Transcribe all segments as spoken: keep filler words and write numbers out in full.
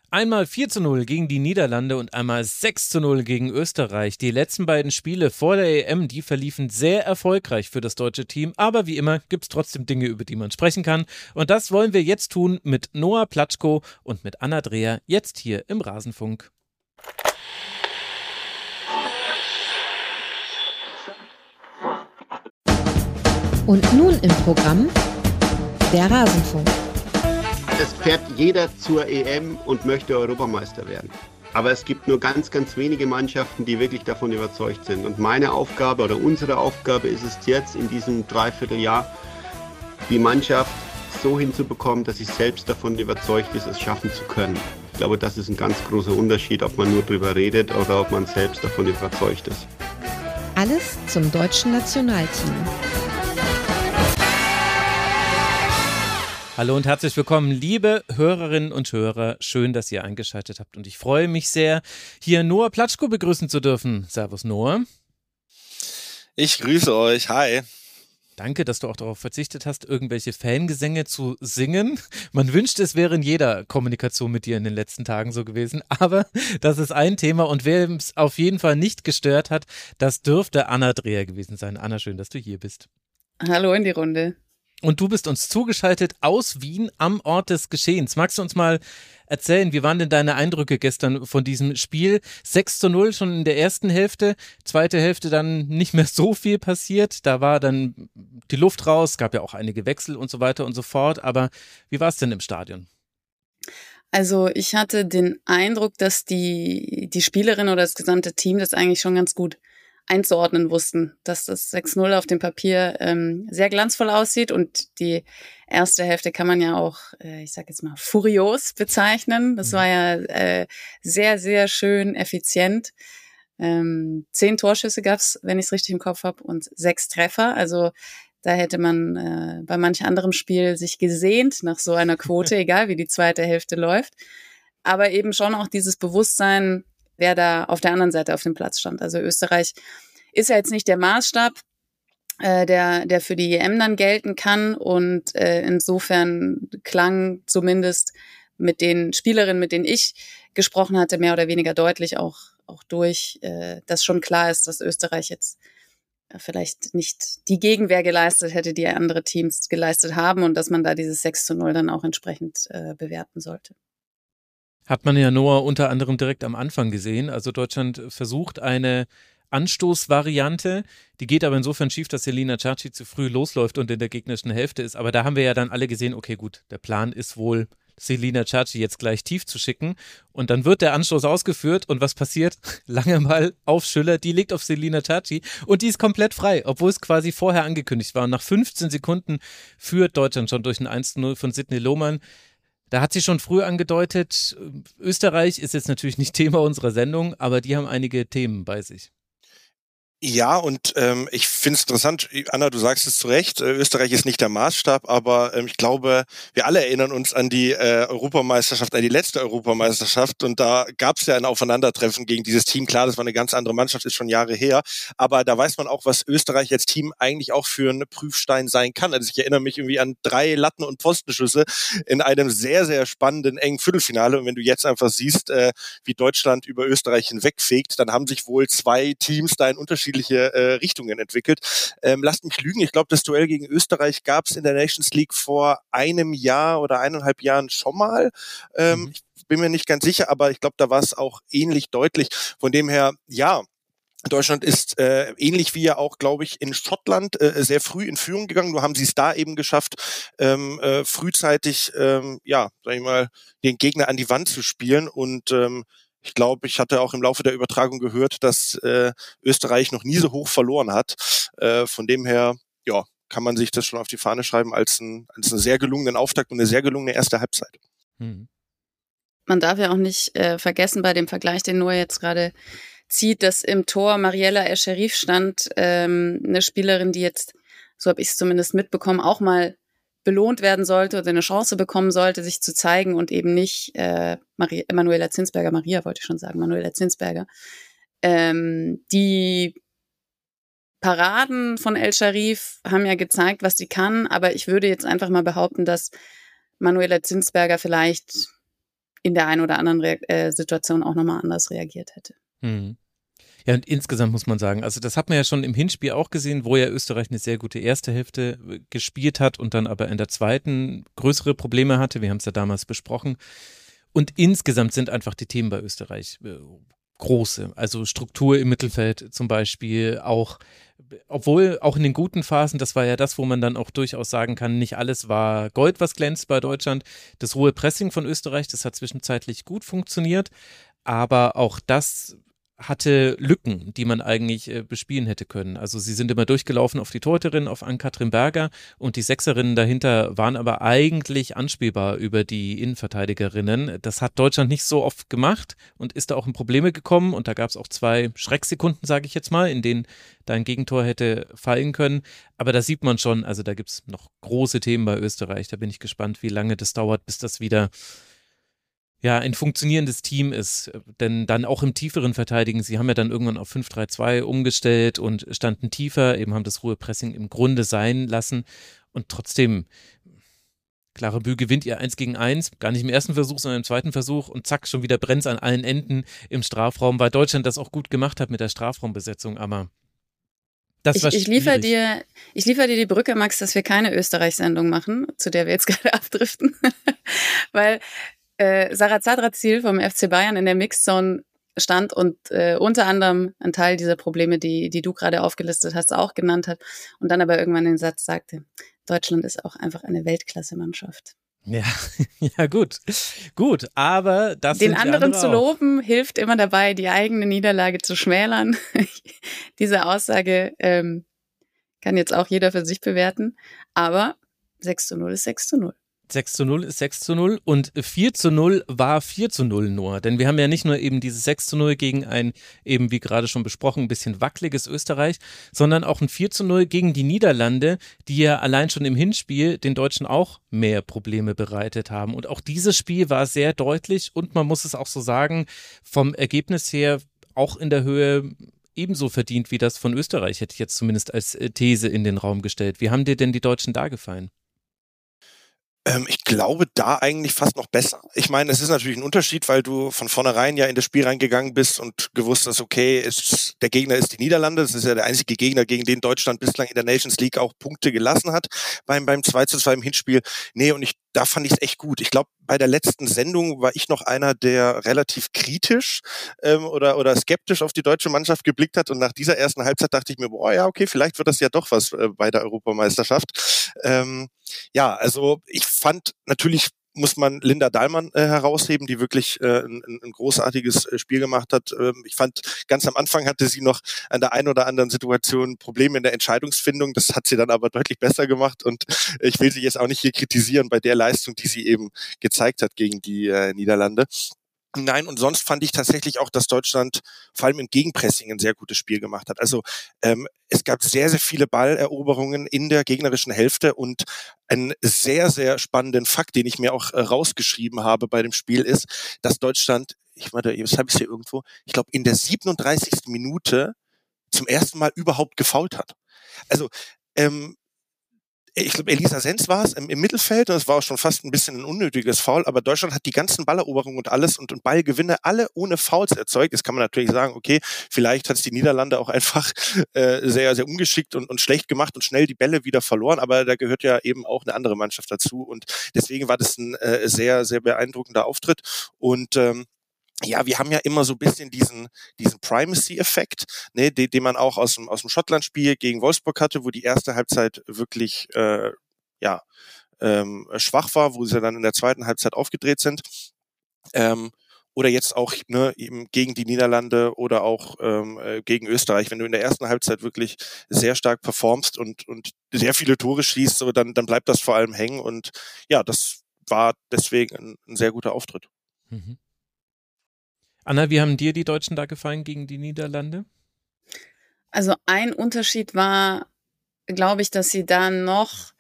Einmal vier zu null gegen die Niederlande und einmal sechs zu null gegen Österreich. Die letzten beiden Spiele vor der E M, die verliefen sehr erfolgreich für das deutsche Team. Aber wie immer gibt es trotzdem Dinge, über die man sprechen kann. Und das wollen wir jetzt tun mit Noah Platschko und mit Anna Dreher, jetzt hier im Rasenfunk. Und nun im Programm der Rasenfunk. Es fährt jeder zur E M und möchte Europameister werden. Aber es gibt nur ganz, ganz wenige Mannschaften, die wirklich davon überzeugt sind. Und meine Aufgabe oder unsere Aufgabe ist es jetzt in diesem Dreivierteljahr, die Mannschaft so hinzubekommen, dass sie selbst davon überzeugt ist, es schaffen zu können. Ich glaube, das ist ein ganz großer Unterschied, ob man nur drüber redet oder ob man selbst davon überzeugt ist. Alles zum deutschen Nationalteam. Hallo und herzlich willkommen, liebe Hörerinnen und Hörer. Schön, dass ihr eingeschaltet habt und ich freue mich sehr, hier Noah Platschko begrüßen zu dürfen. Servus Noah. Ich grüße euch, hi. Danke, dass du auch darauf verzichtet hast, irgendwelche Fangesänge zu singen. Man wünscht, es wäre in jeder Kommunikation mit dir in den letzten Tagen so gewesen, aber das ist ein Thema und wer es auf jeden Fall nicht gestört hat, das dürfte Anna Dreher gewesen sein. Anna, schön, dass du hier bist. Hallo in die Runde. Und du bist uns zugeschaltet aus Wien am Ort des Geschehens. Magst du uns mal erzählen, wie waren denn deine Eindrücke gestern von diesem Spiel? sechs zu null schon in der ersten Hälfte, zweite Hälfte dann nicht mehr so viel passiert. Da war dann die Luft raus, gab ja auch einige Wechsel und so weiter und so fort. Aber wie war es denn im Stadion? Also ich hatte den Eindruck, dass die, die Spielerin oder das gesamte Team das eigentlich schon ganz gut einzuordnen wussten, dass das sechs null auf dem Papier ähm, sehr glanzvoll aussieht und die erste Hälfte kann man ja auch, äh, ich sag jetzt mal, furios bezeichnen. Das war ja äh, sehr, sehr schön effizient. Ähm, zehn Torschüsse gab's, wenn ich es richtig im Kopf habe, und sechs Treffer. Also da hätte man äh, bei manch anderem Spiel sich gesehnt nach so einer Quote, egal wie die zweite Hälfte läuft. Aber eben schon auch dieses Bewusstsein, wer da auf der anderen Seite auf dem Platz stand. Also Österreich ist ja jetzt nicht der Maßstab, äh, der der für die E M dann gelten kann. Und äh, insofern klang zumindest mit den Spielerinnen, mit denen ich gesprochen hatte, mehr oder weniger deutlich auch, auch durch, äh, dass schon klar ist, dass Österreich jetzt vielleicht nicht die Gegenwehr geleistet hätte, die andere Teams geleistet haben und dass man da dieses sechs zu null dann auch entsprechend äh, bewerten sollte. Hat man ja Noah unter anderem direkt am Anfang gesehen. Also Deutschland versucht eine Anstoßvariante, die geht aber insofern schief, dass Selina Cerci zu früh losläuft und in der gegnerischen Hälfte ist. Aber da haben wir ja dann alle gesehen, okay gut, der Plan ist wohl, Selina Cerci jetzt gleich tief zu schicken. Und dann wird der Anstoß ausgeführt und was passiert? Lange Ball auf Schüller, die liegt auf Selina Cerci und die ist komplett frei, obwohl es quasi vorher angekündigt war. Und nach fünfzehn Sekunden führt Deutschland schon durch ein eins zu null von Sidney Lohmann. Da hat sie schon früh angedeutet, Österreich ist jetzt natürlich nicht Thema unserer Sendung, aber die haben einige Themen bei sich. Ja, und ähm, ich finde es interessant, Anna, du sagst es zu Recht, äh, Österreich ist nicht der Maßstab, aber ähm, ich glaube, wir alle erinnern uns an die äh, Europameisterschaft, an die letzte Europameisterschaft und da gab es ja ein Aufeinandertreffen gegen dieses Team. Klar, das war eine ganz andere Mannschaft, ist schon Jahre her, aber da weiß man auch, was Österreich als Team eigentlich auch für einen Prüfstein sein kann. Also ich erinnere mich irgendwie an drei Latten- und Pfostenschüsse in einem sehr, sehr spannenden, engen Viertelfinale und wenn du jetzt einfach siehst, äh, wie Deutschland über Österreich hinwegfegt, dann haben sich wohl zwei Teams da in unterschiedlichen Äh, Richtungen entwickelt. Ähm, lasst mich lügen, ich glaube, das Duell gegen Österreich gab es in der Nations League vor einem Jahr oder eineinhalb Jahren schon mal. Ähm, mhm. Ich bin mir nicht ganz sicher, aber ich glaube, da war es auch ähnlich deutlich. Von dem her, ja, Deutschland ist äh, ähnlich wie ja auch, glaube ich, in Schottland äh, sehr früh in Führung gegangen. Nur haben sie es da eben geschafft, ähm, äh, frühzeitig, ähm, ja, sag ich mal, den Gegner an die Wand zu spielen und ähm, ich glaube, ich hatte auch im Laufe der Übertragung gehört, dass äh, Österreich noch nie so hoch verloren hat. Äh, von dem her, ja, kann man sich das schon auf die Fahne schreiben als, ein, als einen sehr gelungenen Auftakt und eine sehr gelungene erste Halbzeit. Mhm. Man darf ja auch nicht äh, vergessen bei dem Vergleich, den Noah jetzt gerade zieht, dass im Tor Mariella El-Sherif stand, ähm, eine Spielerin, die jetzt, so habe ich es zumindest mitbekommen, auch mal belohnt werden sollte oder eine Chance bekommen sollte, sich zu zeigen und eben nicht äh, Maria, Manuela Zinsberger, Maria wollte ich schon sagen, Manuela Zinsberger. Ähm, die Paraden von El-Sherif haben ja gezeigt, was sie kann, aber ich würde jetzt einfach mal behaupten, dass Manuela Zinsberger vielleicht in der einen oder anderen Re- äh, Situation auch nochmal anders reagiert hätte. Hm. Ja, und insgesamt muss man sagen, also das hat man ja schon im Hinspiel auch gesehen, wo ja Österreich eine sehr gute erste Hälfte gespielt hat und dann aber in der zweiten größere Probleme hatte. Wir haben es ja damals besprochen. Und insgesamt sind einfach die Themen bei Österreich äh, große. Also Struktur im Mittelfeld zum Beispiel, auch, obwohl auch in den guten Phasen, das war ja das, wo man dann auch durchaus sagen kann, nicht alles war Gold, was glänzt bei Deutschland. Das hohe Pressing von Österreich, das hat zwischenzeitlich gut funktioniert, aber auch das hatte Lücken, die man eigentlich äh, bespielen hätte können. Also sie sind immer durchgelaufen auf die Torhüterin, auf Ann-Kathrin Berger und die Sechserinnen dahinter waren aber eigentlich anspielbar über die Innenverteidigerinnen. Das hat Deutschland nicht so oft gemacht und ist da auch in Probleme gekommen und da gab es auch zwei Schrecksekunden, sage ich jetzt mal, in denen da ein Gegentor hätte fallen können. Aber da sieht man schon, also da gibt es noch große Themen bei Österreich. Da bin ich gespannt, wie lange das dauert, bis das wieder ja, ein funktionierendes Team ist, denn dann auch im tieferen Verteidigen, sie haben ja dann irgendwann auf fünf drei zwei umgestellt und standen tiefer, eben haben das hohe Pressing im Grunde sein lassen und trotzdem, Clara Bühl gewinnt ihr eins gegen eins, gar nicht im ersten Versuch, sondern im zweiten Versuch und zack, schon wieder brennt's an allen Enden im Strafraum, weil Deutschland das auch gut gemacht hat mit der Strafraumbesetzung, aber das ich, war ich liefere dir, ich liefere dir die Brücke, Max, dass wir keine Österreich-Sendung machen, zu der wir jetzt gerade abdriften, weil Äh, Sarah Zadrazil vom F C Bayern in der Mixzone stand und äh, unter anderem einen Teil dieser Probleme, die die du gerade aufgelistet hast, auch genannt hat und dann aber irgendwann den Satz sagte, Deutschland ist auch einfach eine Weltklasse-Mannschaft. Ja, ja gut, gut, aber das den sind die anderen andere zu auch. loben hilft immer dabei, die eigene Niederlage zu schmälern. Diese Aussage ähm, kann jetzt auch jeder für sich bewerten, aber sechs zu null ist sechs zu null. sechs zu null ist sechs zu null und vier zu null war vier zu null nur, denn wir haben ja nicht nur eben dieses sechs zu null gegen ein, eben wie gerade schon besprochen, ein bisschen wackeliges Österreich, sondern auch ein vier zu null gegen die Niederlande, die ja allein schon im Hinspiel den Deutschen auch mehr Probleme bereitet haben und auch dieses Spiel war sehr deutlich und man muss es auch so sagen, vom Ergebnis her auch in der Höhe ebenso verdient wie das von Österreich, hätte ich jetzt zumindest als These in den Raum gestellt. Wie haben dir denn die Deutschen da gefallen? Ähm, ich glaube, da eigentlich fast noch besser. Ich meine, es ist natürlich ein Unterschied, weil du von vornherein ja in das Spiel reingegangen bist und gewusst hast, okay, ist, der Gegner ist die Niederlande. Das ist ja der einzige Gegner, gegen den Deutschland bislang in der Nations League auch Punkte gelassen hat beim, beim zwei zu zwei im Hinspiel. Nee, und ich, da fand ich es echt gut. Ich glaube, bei der letzten Sendung war ich noch einer, der relativ kritisch ähm, oder, oder skeptisch auf die deutsche Mannschaft geblickt hat. Und nach dieser ersten Halbzeit dachte ich mir, boah, ja, okay, vielleicht wird das ja doch was äh, bei der Europameisterschaft. Ähm, ja, also ich fand natürlich, muss man Linda Dahlmann äh, herausheben, die wirklich äh, ein, ein großartiges äh, Spiel gemacht hat. Ähm, ich fand, ganz am Anfang hatte sie noch an der einen oder anderen Situation Probleme in der Entscheidungsfindung. Das hat sie dann aber deutlich besser gemacht und ich will sie jetzt auch nicht hier kritisieren bei der Leistung, die sie eben gezeigt hat gegen die äh, Niederlande. Nein, und sonst fand ich tatsächlich auch, dass Deutschland vor allem im Gegenpressing ein sehr gutes Spiel gemacht hat. Also ähm, es gab sehr, sehr viele Balleroberungen in der gegnerischen Hälfte und einen sehr, sehr spannenden Fakt, den ich mir auch äh, rausgeschrieben habe bei dem Spiel ist, dass Deutschland, ich meine, jetzt habe ich es hier irgendwo, ich glaube in der siebenunddreißigsten Minute zum ersten Mal überhaupt gefoult hat. Also ähm, ich glaube, Elisa Sens war es im, im Mittelfeld und es war auch schon fast ein bisschen ein unnötiges Foul, aber Deutschland hat die ganzen Balleroberungen und alles und, und Ballgewinne alle ohne Fouls erzeugt. Jetzt kann man natürlich sagen, okay, vielleicht hat es die Niederlande auch einfach äh, sehr, sehr ungeschickt und, und schlecht gemacht und schnell die Bälle wieder verloren, aber da gehört ja eben auch eine andere Mannschaft dazu und deswegen war das ein äh, sehr, sehr beeindruckender Auftritt und ähm, ja, wir haben ja immer so ein bisschen diesen diesen Primacy-Effekt, ne, den, den man auch aus dem aus dem Schottland-Spiel gegen Wolfsburg hatte, wo die erste Halbzeit wirklich äh, ja ähm, schwach war, wo sie dann in der zweiten Halbzeit aufgedreht sind. Ähm, oder jetzt auch ne, eben gegen die Niederlande oder auch ähm, äh, gegen Österreich. Wenn du in der ersten Halbzeit wirklich sehr stark performst und und sehr viele Tore schießt, so dann dann bleibt das vor allem hängen und ja, das war deswegen ein, ein sehr guter Auftritt. Mhm. Anna, wie haben dir die Deutschen da gefallen gegen die Niederlande? Also ein Unterschied war, glaube ich, dass sie da noch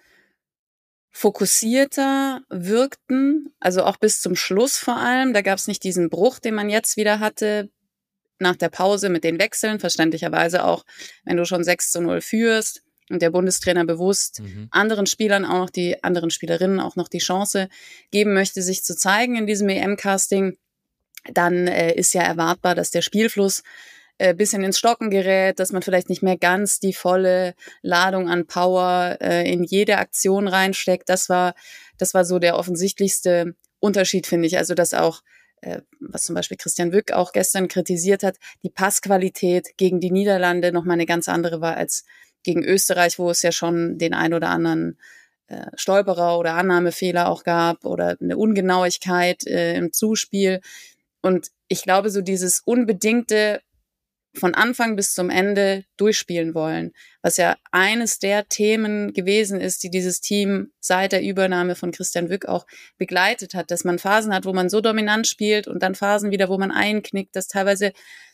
fokussierter wirkten, also auch bis zum Schluss vor allem. Da gab es nicht diesen Bruch, den man jetzt wieder hatte nach der Pause mit den Wechseln, verständlicherweise auch, wenn du schon sechs zu null führst und der Bundestrainer bewusst mhm. anderen Spielern, auch noch die anderen Spielerinnen auch noch die Chance geben möchte, sich zu zeigen in diesem E M-Casting, dann äh, ist ja erwartbar, dass der Spielfluss ein bisschen ins Stocken gerät, dass man vielleicht nicht mehr ganz die volle Ladung an Power äh, in jede Aktion reinsteckt. Das war, das war so der offensichtlichste Unterschied, finde ich. Also, dass auch, äh, was zum Beispiel Christian Wück auch gestern kritisiert hat, die Passqualität gegen die Niederlande nochmal eine ganz andere war als gegen Österreich, wo es ja schon den ein oder anderen äh, Stolperer oder Annahmefehler auch gab oder eine Ungenauigkeit äh, im Zuspiel. Und ich glaube, so dieses unbedingte von Anfang bis zum Ende durchspielen wollen, was ja eines der Themen gewesen ist, die dieses Team seit der Übernahme von Christian Wück auch begleitet hat, dass man Phasen hat, wo man so dominant spielt und dann Phasen wieder, wo man einknickt, dass teilweise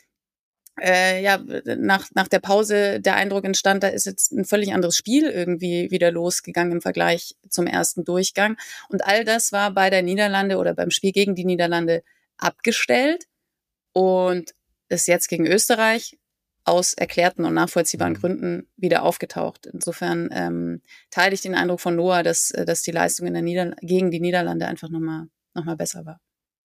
äh, ja nach nach der Pause der Eindruck entstand, da ist jetzt ein völlig anderes Spiel irgendwie wieder losgegangen im Vergleich zum ersten Durchgang. Und all das war bei der Niederlande oder beim Spiel gegen die Niederlande abgestellt und ist jetzt gegen Österreich aus erklärten und nachvollziehbaren mhm. Gründen wieder aufgetaucht. Insofern ähm, teile ich den Eindruck von Noah, dass, dass die Leistung in der Nieder- gegen die Niederlande einfach nochmal noch mal besser war.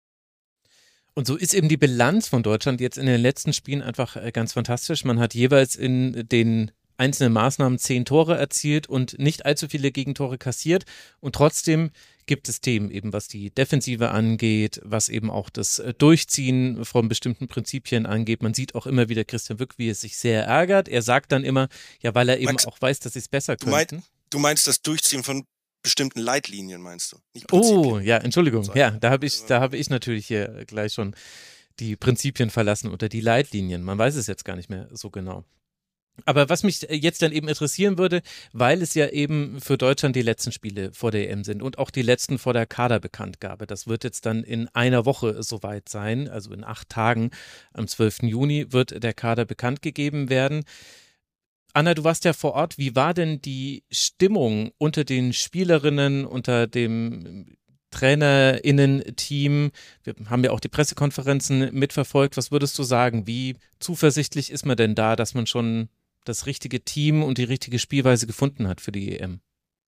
Und so ist eben die Bilanz von Deutschland jetzt in den letzten Spielen einfach ganz fantastisch. Man hat jeweils in den einzelnen Maßnahmen zehn Tore erzielt und nicht allzu viele Gegentore kassiert. Und trotzdem gibt es Themen eben, was die Defensive angeht, was eben auch das Durchziehen von bestimmten Prinzipien angeht. Man sieht auch immer wieder Christian Wück, wie er sich sehr ärgert. Er sagt dann immer, ja, weil er eben Max, auch weiß, dass sie es besser du könnten. Meinst, du meinst das Durchziehen von bestimmten Leitlinien, meinst du? Nicht oh, ja, Entschuldigung. Ja, da habe ich, da habe ich natürlich hier gleich schon die Prinzipien verlassen oder die Leitlinien. Man weiß es jetzt gar nicht mehr so genau. Aber was mich jetzt dann eben interessieren würde, weil es ja eben für Deutschland die letzten Spiele vor der E M sind und auch die letzten vor der Kaderbekanntgabe. Das wird jetzt dann in einer Woche soweit sein, also in acht Tagen. Am zwölften Juni wird der Kader bekannt gegeben werden. Anna, du warst ja vor Ort. Wie war denn die Stimmung unter den Spielerinnen, unter dem TrainerInnen-Team? Wir haben ja auch die Pressekonferenzen mitverfolgt. Was würdest du sagen? Wie zuversichtlich ist man denn da, dass man schon das richtige Team und die richtige Spielweise gefunden hat für die E M?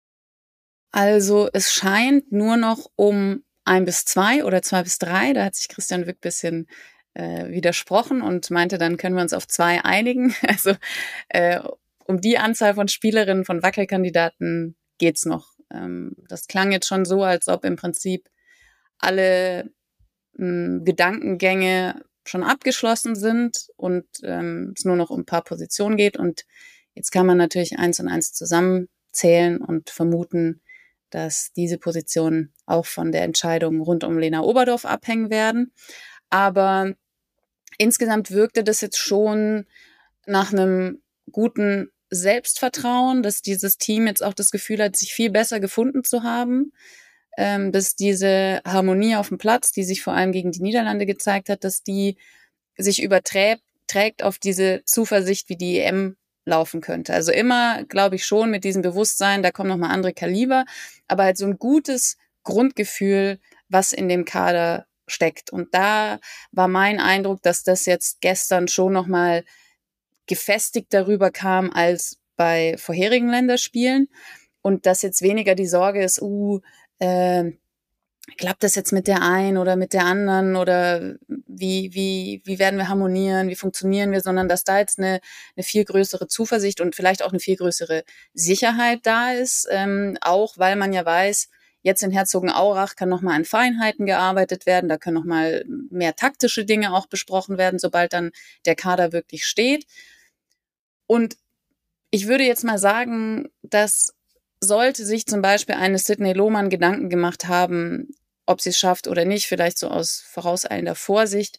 Also es scheint nur noch um ein bis zwei oder zwei bis drei, da hat sich Christian Wück ein bisschen äh, widersprochen und meinte, dann können wir uns auf zwei einigen. Also äh, um die Anzahl von Spielerinnen, von Wackelkandidaten geht's noch. Ähm, das klang jetzt schon so, als ob im Prinzip alle mh, Gedankengänge schon abgeschlossen sind und ähm, es nur noch um ein paar Positionen geht. Und jetzt kann man natürlich eins und eins zusammenzählen und vermuten, dass diese Positionen auch von der Entscheidung rund um Lena Oberdorf abhängen werden. Aber insgesamt wirkte das jetzt schon nach einem guten Selbstvertrauen, dass dieses Team jetzt auch das Gefühl hat, sich viel besser gefunden zu haben. Ähm, dass diese Harmonie auf dem Platz, die sich vor allem gegen die Niederlande gezeigt hat, dass die sich überträgt trägt auf diese Zuversicht, wie die E M laufen könnte. Also immer, glaube ich, schon mit diesem Bewusstsein, da kommen nochmal andere Kaliber, aber halt so ein gutes Grundgefühl, was in dem Kader steckt. Und da war mein Eindruck, dass das jetzt gestern schon nochmal gefestigt darüber kam als bei vorherigen Länderspielen und dass jetzt weniger die Sorge ist, uh, äh, klappt das jetzt mit der einen oder mit der anderen oder wie, wie, wie werden wir harmonieren, wie funktionieren wir, sondern dass da jetzt eine, eine viel größere Zuversicht und vielleicht auch eine viel größere Sicherheit da ist, ähm, auch weil man ja weiß, jetzt in Herzogenaurach kann nochmal an Feinheiten gearbeitet werden, da können nochmal mehr taktische Dinge auch besprochen werden, sobald dann der Kader wirklich steht. Und ich würde jetzt mal sagen, dass sollte sich zum Beispiel eine Sydney Lohmann Gedanken gemacht haben, ob sie es schafft oder nicht, vielleicht so aus vorauseilender Vorsicht,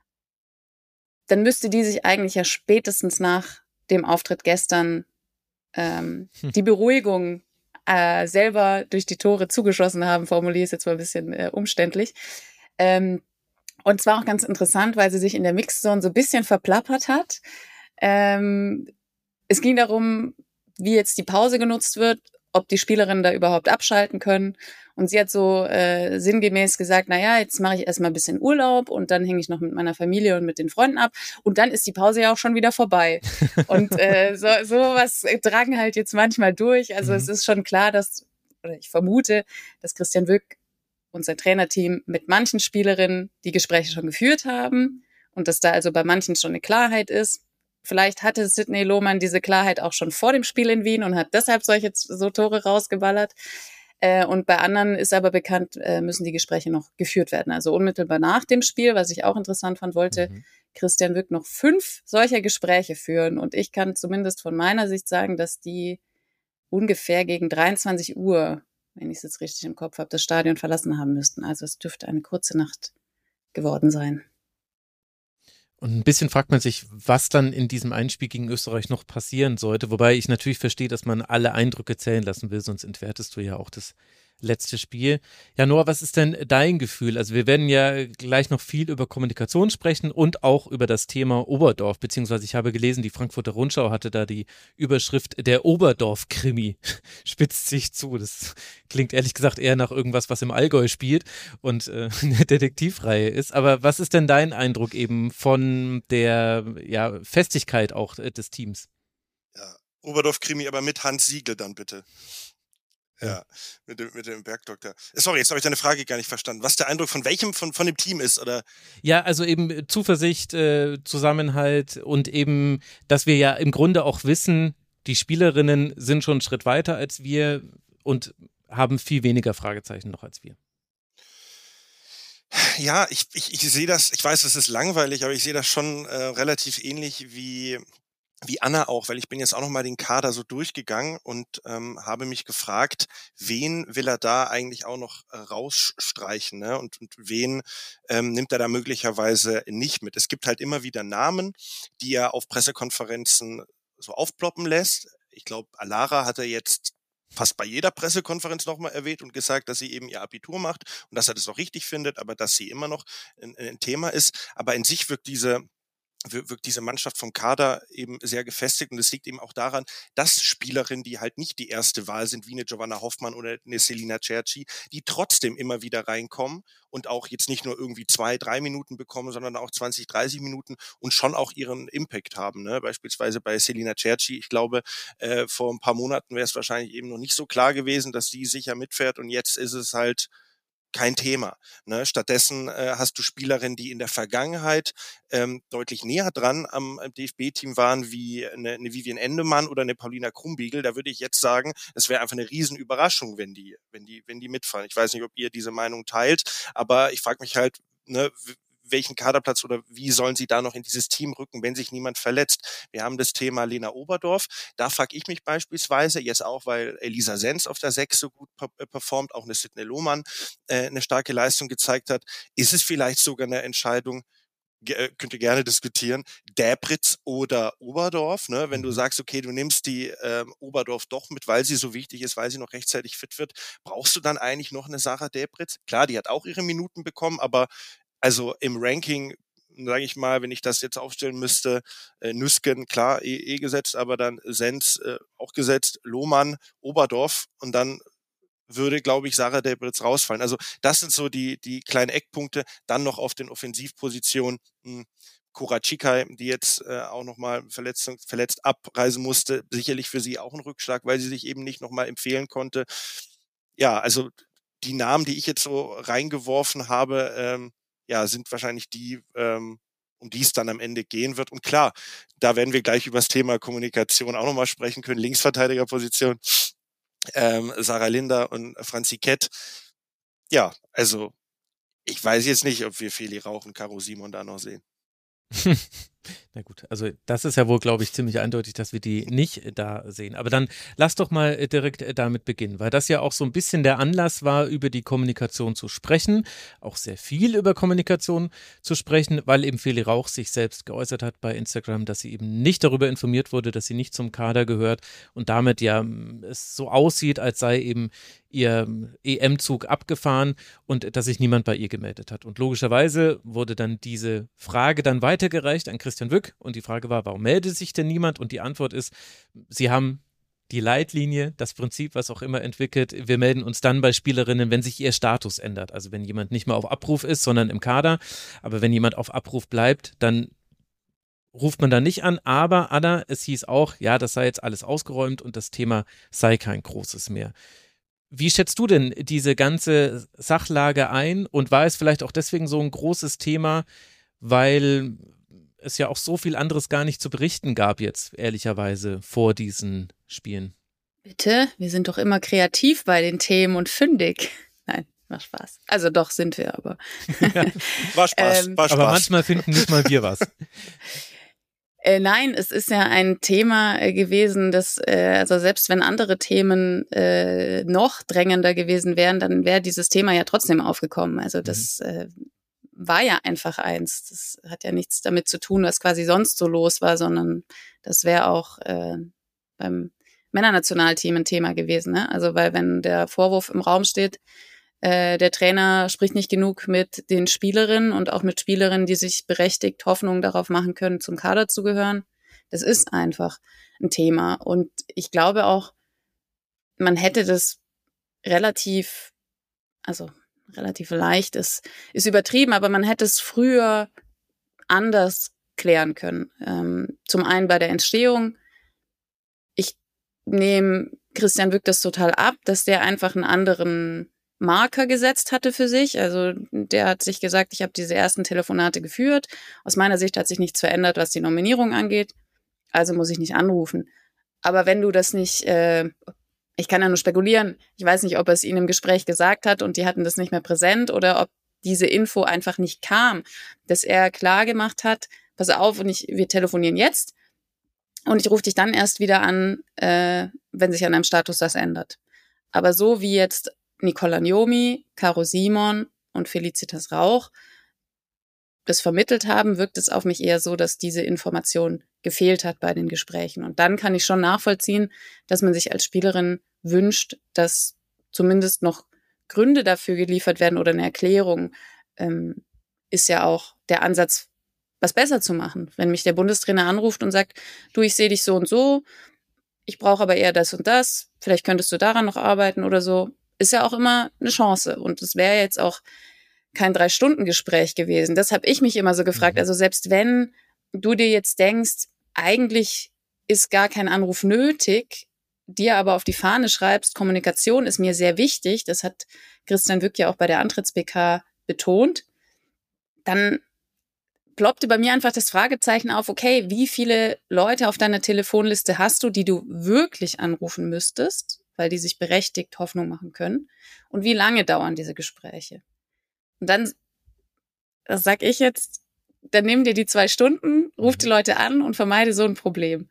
dann müsste die sich eigentlich ja spätestens nach dem Auftritt gestern ähm, hm. die Beruhigung äh, selber durch die Tore zugeschossen haben, formuliere ich jetzt mal ein bisschen äh, umständlich. Ähm, und zwar auch ganz interessant, weil sie sich in der Mixzone so ein bisschen verplappert hat. Ähm, es ging darum, wie jetzt die Pause genutzt wird, ob die Spielerinnen da überhaupt abschalten können. Und sie hat so äh, sinngemäß gesagt, naja, jetzt mache ich erstmal ein bisschen Urlaub und dann hänge ich noch mit meiner Familie und mit den Freunden ab und dann ist die Pause ja auch schon wieder vorbei. Und äh, so, so was tragen halt jetzt manchmal durch. Also mhm. es ist schon klar, dass, oder ich vermute, dass Christian Wück und sein Trainerteam mit manchen Spielerinnen die Gespräche schon geführt haben und dass da also bei manchen schon eine Klarheit ist. Vielleicht hatte Sydney Lohmann diese Klarheit auch schon vor dem Spiel in Wien und hat deshalb solche so Tore rausgeballert. Äh, und bei anderen ist aber bekannt, äh, müssen die Gespräche noch geführt werden. Also unmittelbar nach dem Spiel, was ich auch interessant fand, wollte mhm. Christian Wück noch fünf solcher Gespräche führen. Und ich kann zumindest von meiner Sicht sagen, dass die ungefähr gegen dreiundzwanzig Uhr, wenn ich es jetzt richtig im Kopf habe, das Stadion verlassen haben müssten. Also es dürfte eine kurze Nacht geworden sein. Und ein bisschen fragt man sich, was dann in diesem Einspiel gegen Österreich noch passieren sollte. Wobei ich natürlich verstehe, dass man alle Eindrücke zählen lassen will, sonst entwertest du ja auch das letzte Spiel. Ja, Noah, was ist denn dein Gefühl? Also wir werden ja gleich noch viel über Kommunikation sprechen und auch über das Thema Oberdorf, beziehungsweise ich habe gelesen, die Frankfurter Rundschau hatte da die Überschrift der Oberdorf-Krimi, spitzt sich zu. Das klingt ehrlich gesagt eher nach irgendwas, was im Allgäu spielt und äh, eine Detektivreihe ist. Aber was ist denn dein Eindruck eben von der ja, Festigkeit auch äh, des Teams? Ja, Oberdorf-Krimi, aber mit Hans Siegel dann bitte. Ja, mit dem, mit dem Bergdoktor. Sorry, jetzt habe ich deine Frage gar nicht verstanden. Was der Eindruck von welchem, von, von dem Team ist, oder? Ja, also eben Zuversicht, äh, Zusammenhalt und eben, dass wir ja im Grunde auch wissen, die Spielerinnen sind schon einen Schritt weiter als wir und haben viel weniger Fragezeichen noch als wir. Ja, ich, ich, ich sehe das, ich weiß, es ist langweilig, aber ich sehe das schon äh, relativ ähnlich wie wie Anna auch, weil ich bin jetzt auch noch mal den Kader so durchgegangen und ähm, habe mich gefragt, wen will er da eigentlich auch noch äh, rausstreichen, ne? Und, und wen ähm, nimmt er da möglicherweise nicht mit? Es gibt halt immer wieder Namen, die er auf Pressekonferenzen so aufploppen lässt. Ich glaube, Alara hat er jetzt fast bei jeder Pressekonferenz nochmal erwähnt und gesagt, dass sie eben ihr Abitur macht und dass er das auch richtig findet, aber dass sie immer noch ein, ein Thema ist. Aber in sich wirkt diese wirkt diese Mannschaft vom Kader eben sehr gefestigt und es liegt eben auch daran, dass Spielerinnen, die halt nicht die erste Wahl sind, wie eine Giovanna Hoffmann oder eine Selina Cerci, die trotzdem immer wieder reinkommen und auch jetzt nicht nur irgendwie zwei, drei Minuten bekommen, sondern auch zwanzig, dreißig Minuten und schon auch ihren Impact haben, ne? Beispielsweise bei Selina Cerci, ich glaube, äh, vor ein paar Monaten wäre es wahrscheinlich eben noch nicht so klar gewesen, dass sie sicher mitfährt und jetzt ist es halt kein Thema. Ne? Stattdessen äh, hast du Spielerinnen, die in der Vergangenheit ähm, deutlich näher dran am, am D F B-Team waren, wie eine, eine Vivian Endemann oder eine Paulina Krumbiegel. Da würde ich jetzt sagen, es wäre einfach eine Riesenüberraschung, wenn die, wenn die, wenn die mitfahren. Ich weiß nicht, ob ihr diese Meinung teilt, aber ich frage mich halt, ne, welchen Kaderplatz oder wie sollen sie da noch in dieses Team rücken, wenn sich niemand verletzt? Wir haben das Thema Lena Oberdorf. Da frage ich mich beispielsweise, jetzt auch, weil Elisa Senz auf der sechs so gut performt, auch eine Sydney Lohmann äh, eine starke Leistung gezeigt hat, ist es vielleicht sogar eine Entscheidung, Ge- könnt ihr gerne diskutieren, Däbritz oder Oberdorf, ne? Wenn du sagst, okay, du nimmst die ähm, Oberdorf doch mit, weil sie so wichtig ist, weil sie noch rechtzeitig fit wird, brauchst du dann eigentlich noch eine Sarah Däbritz? Klar, die hat auch ihre Minuten bekommen, aber also im Ranking, sage ich mal, wenn ich das jetzt aufstellen müsste, äh, Nüsken, klar, eh, eh gesetzt, aber dann Senz äh, auch gesetzt, Lohmann, Oberdorf und dann würde, glaube ich, Sarah Däbritz rausfallen. Also das sind so die die kleinen Eckpunkte. Dann noch auf den Offensivpositionen mh, Kuracikay, die jetzt äh, auch nochmal verletzt, verletzt abreisen musste, sicherlich für sie auch ein Rückschlag, weil sie sich eben nicht nochmal empfehlen konnte. Ja, also die Namen, die ich jetzt so reingeworfen habe, ähm, ja, sind wahrscheinlich die, ähm, um die es dann am Ende gehen wird. Und klar, da werden wir gleich über das Thema Kommunikation auch nochmal sprechen können. Linksverteidigerposition, ähm, Sarah Linder und Franzi Kett. Ja, also ich weiß jetzt nicht, ob wir Feli Rauch und Caro Simon da noch sehen. Na gut, also das ist ja wohl, glaube ich, ziemlich eindeutig, dass wir die nicht da sehen. Aber dann lass doch mal direkt damit beginnen, weil das ja auch so ein bisschen der Anlass war, über die Kommunikation zu sprechen, auch sehr viel über Kommunikation zu sprechen, weil eben Feli Rauch sich selbst geäußert hat bei Instagram, dass sie eben nicht darüber informiert wurde, dass sie nicht zum Kader gehört und damit ja es so aussieht, als sei eben ihr E M-Zug abgefahren und dass sich niemand bei ihr gemeldet hat. Und logischerweise wurde dann diese Frage dann weitergereicht an Christian Wück und die Frage war, warum meldet sich denn niemand? Und die Antwort ist, sie haben die Leitlinie, das Prinzip, was auch immer entwickelt. Wir melden uns dann bei Spielerinnen, wenn sich ihr Status ändert. Also wenn jemand nicht mehr auf Abruf ist, sondern im Kader. Aber wenn jemand auf Abruf bleibt, dann ruft man da nicht an. Aber Anna, es hieß auch, ja, das sei jetzt alles ausgeräumt und das Thema sei kein großes mehr. Wie schätzt du denn diese ganze Sachlage ein und war es vielleicht auch deswegen so ein großes Thema, weil es ja auch so viel anderes gar nicht zu berichten gab jetzt, ehrlicherweise, vor diesen Spielen? Bitte? Wir sind doch immer kreativ bei den Themen und fündig. Nein, war Spaß. Also doch sind wir, aber. War Spaß, ähm, war Spaß. Aber manchmal finden nicht mal wir was. Äh, nein, es ist ja ein Thema äh, gewesen, das, äh, also selbst wenn andere Themen äh, noch drängender gewesen wären, dann wäre dieses Thema ja trotzdem aufgekommen. Also das äh, war ja einfach eins. Das hat ja nichts damit zu tun, was quasi sonst so los war, sondern das wäre auch äh, beim Männernationalteam ein Thema gewesen. Ne? Also weil wenn der Vorwurf im Raum steht, Äh, der Trainer spricht nicht genug mit den Spielerinnen und auch mit Spielerinnen, die sich berechtigt Hoffnung darauf machen können, zum Kader zu gehören. Das ist einfach ein Thema. Und ich glaube auch, man hätte das relativ, also relativ leicht, ist, ist übertrieben, aber man hätte es früher anders klären können. Ähm, zum einen bei der Entstehung. Ich nehme Christian Wück das total ab, dass der einfach einen anderen Marker gesetzt hatte für sich. Also der hat sich gesagt, ich habe diese ersten Telefonate geführt. Aus meiner Sicht hat sich nichts verändert, was die Nominierung angeht. Also muss ich nicht anrufen. Aber wenn du das nicht, äh, ich kann ja nur spekulieren, ich weiß nicht, ob er es ihnen im Gespräch gesagt hat und die hatten das nicht mehr präsent oder ob diese Info einfach nicht kam, dass er klar gemacht hat, pass auf, und ich, wir telefonieren jetzt und ich rufe dich dann erst wieder an, äh, wenn sich an deinem Status das ändert. Aber so wie jetzt Nicola Njomi, Caro Simon und Felicitas Rauch das vermittelt haben, wirkt es auf mich eher so, dass diese Information gefehlt hat bei den Gesprächen. Und dann kann ich schon nachvollziehen, dass man sich als Spielerin wünscht, dass zumindest noch Gründe dafür geliefert werden oder eine Erklärung. Ähm, ist ja auch der Ansatz, was besser zu machen. Wenn mich der Bundestrainer anruft und sagt, du, ich sehe dich so und so, ich brauche aber eher das und das, vielleicht könntest du daran noch arbeiten oder so, ist ja auch immer eine Chance. Und es wäre jetzt auch kein Drei-Stunden-Gespräch gewesen. Das habe ich mich immer so gefragt. Also selbst wenn du dir jetzt denkst, eigentlich ist gar kein Anruf nötig, dir aber auf die Fahne schreibst, Kommunikation ist mir sehr wichtig, das hat Christian Wück ja auch bei der Antritts-B K betont, dann ploppte bei mir einfach das Fragezeichen auf, okay, wie viele Leute auf deiner Telefonliste hast du, die du wirklich anrufen müsstest, weil die sich berechtigt Hoffnung machen können? Und wie lange dauern diese Gespräche? Und dann, das sag ich jetzt, dann nimm dir die zwei Stunden, ruf die Leute an und vermeide so ein Problem.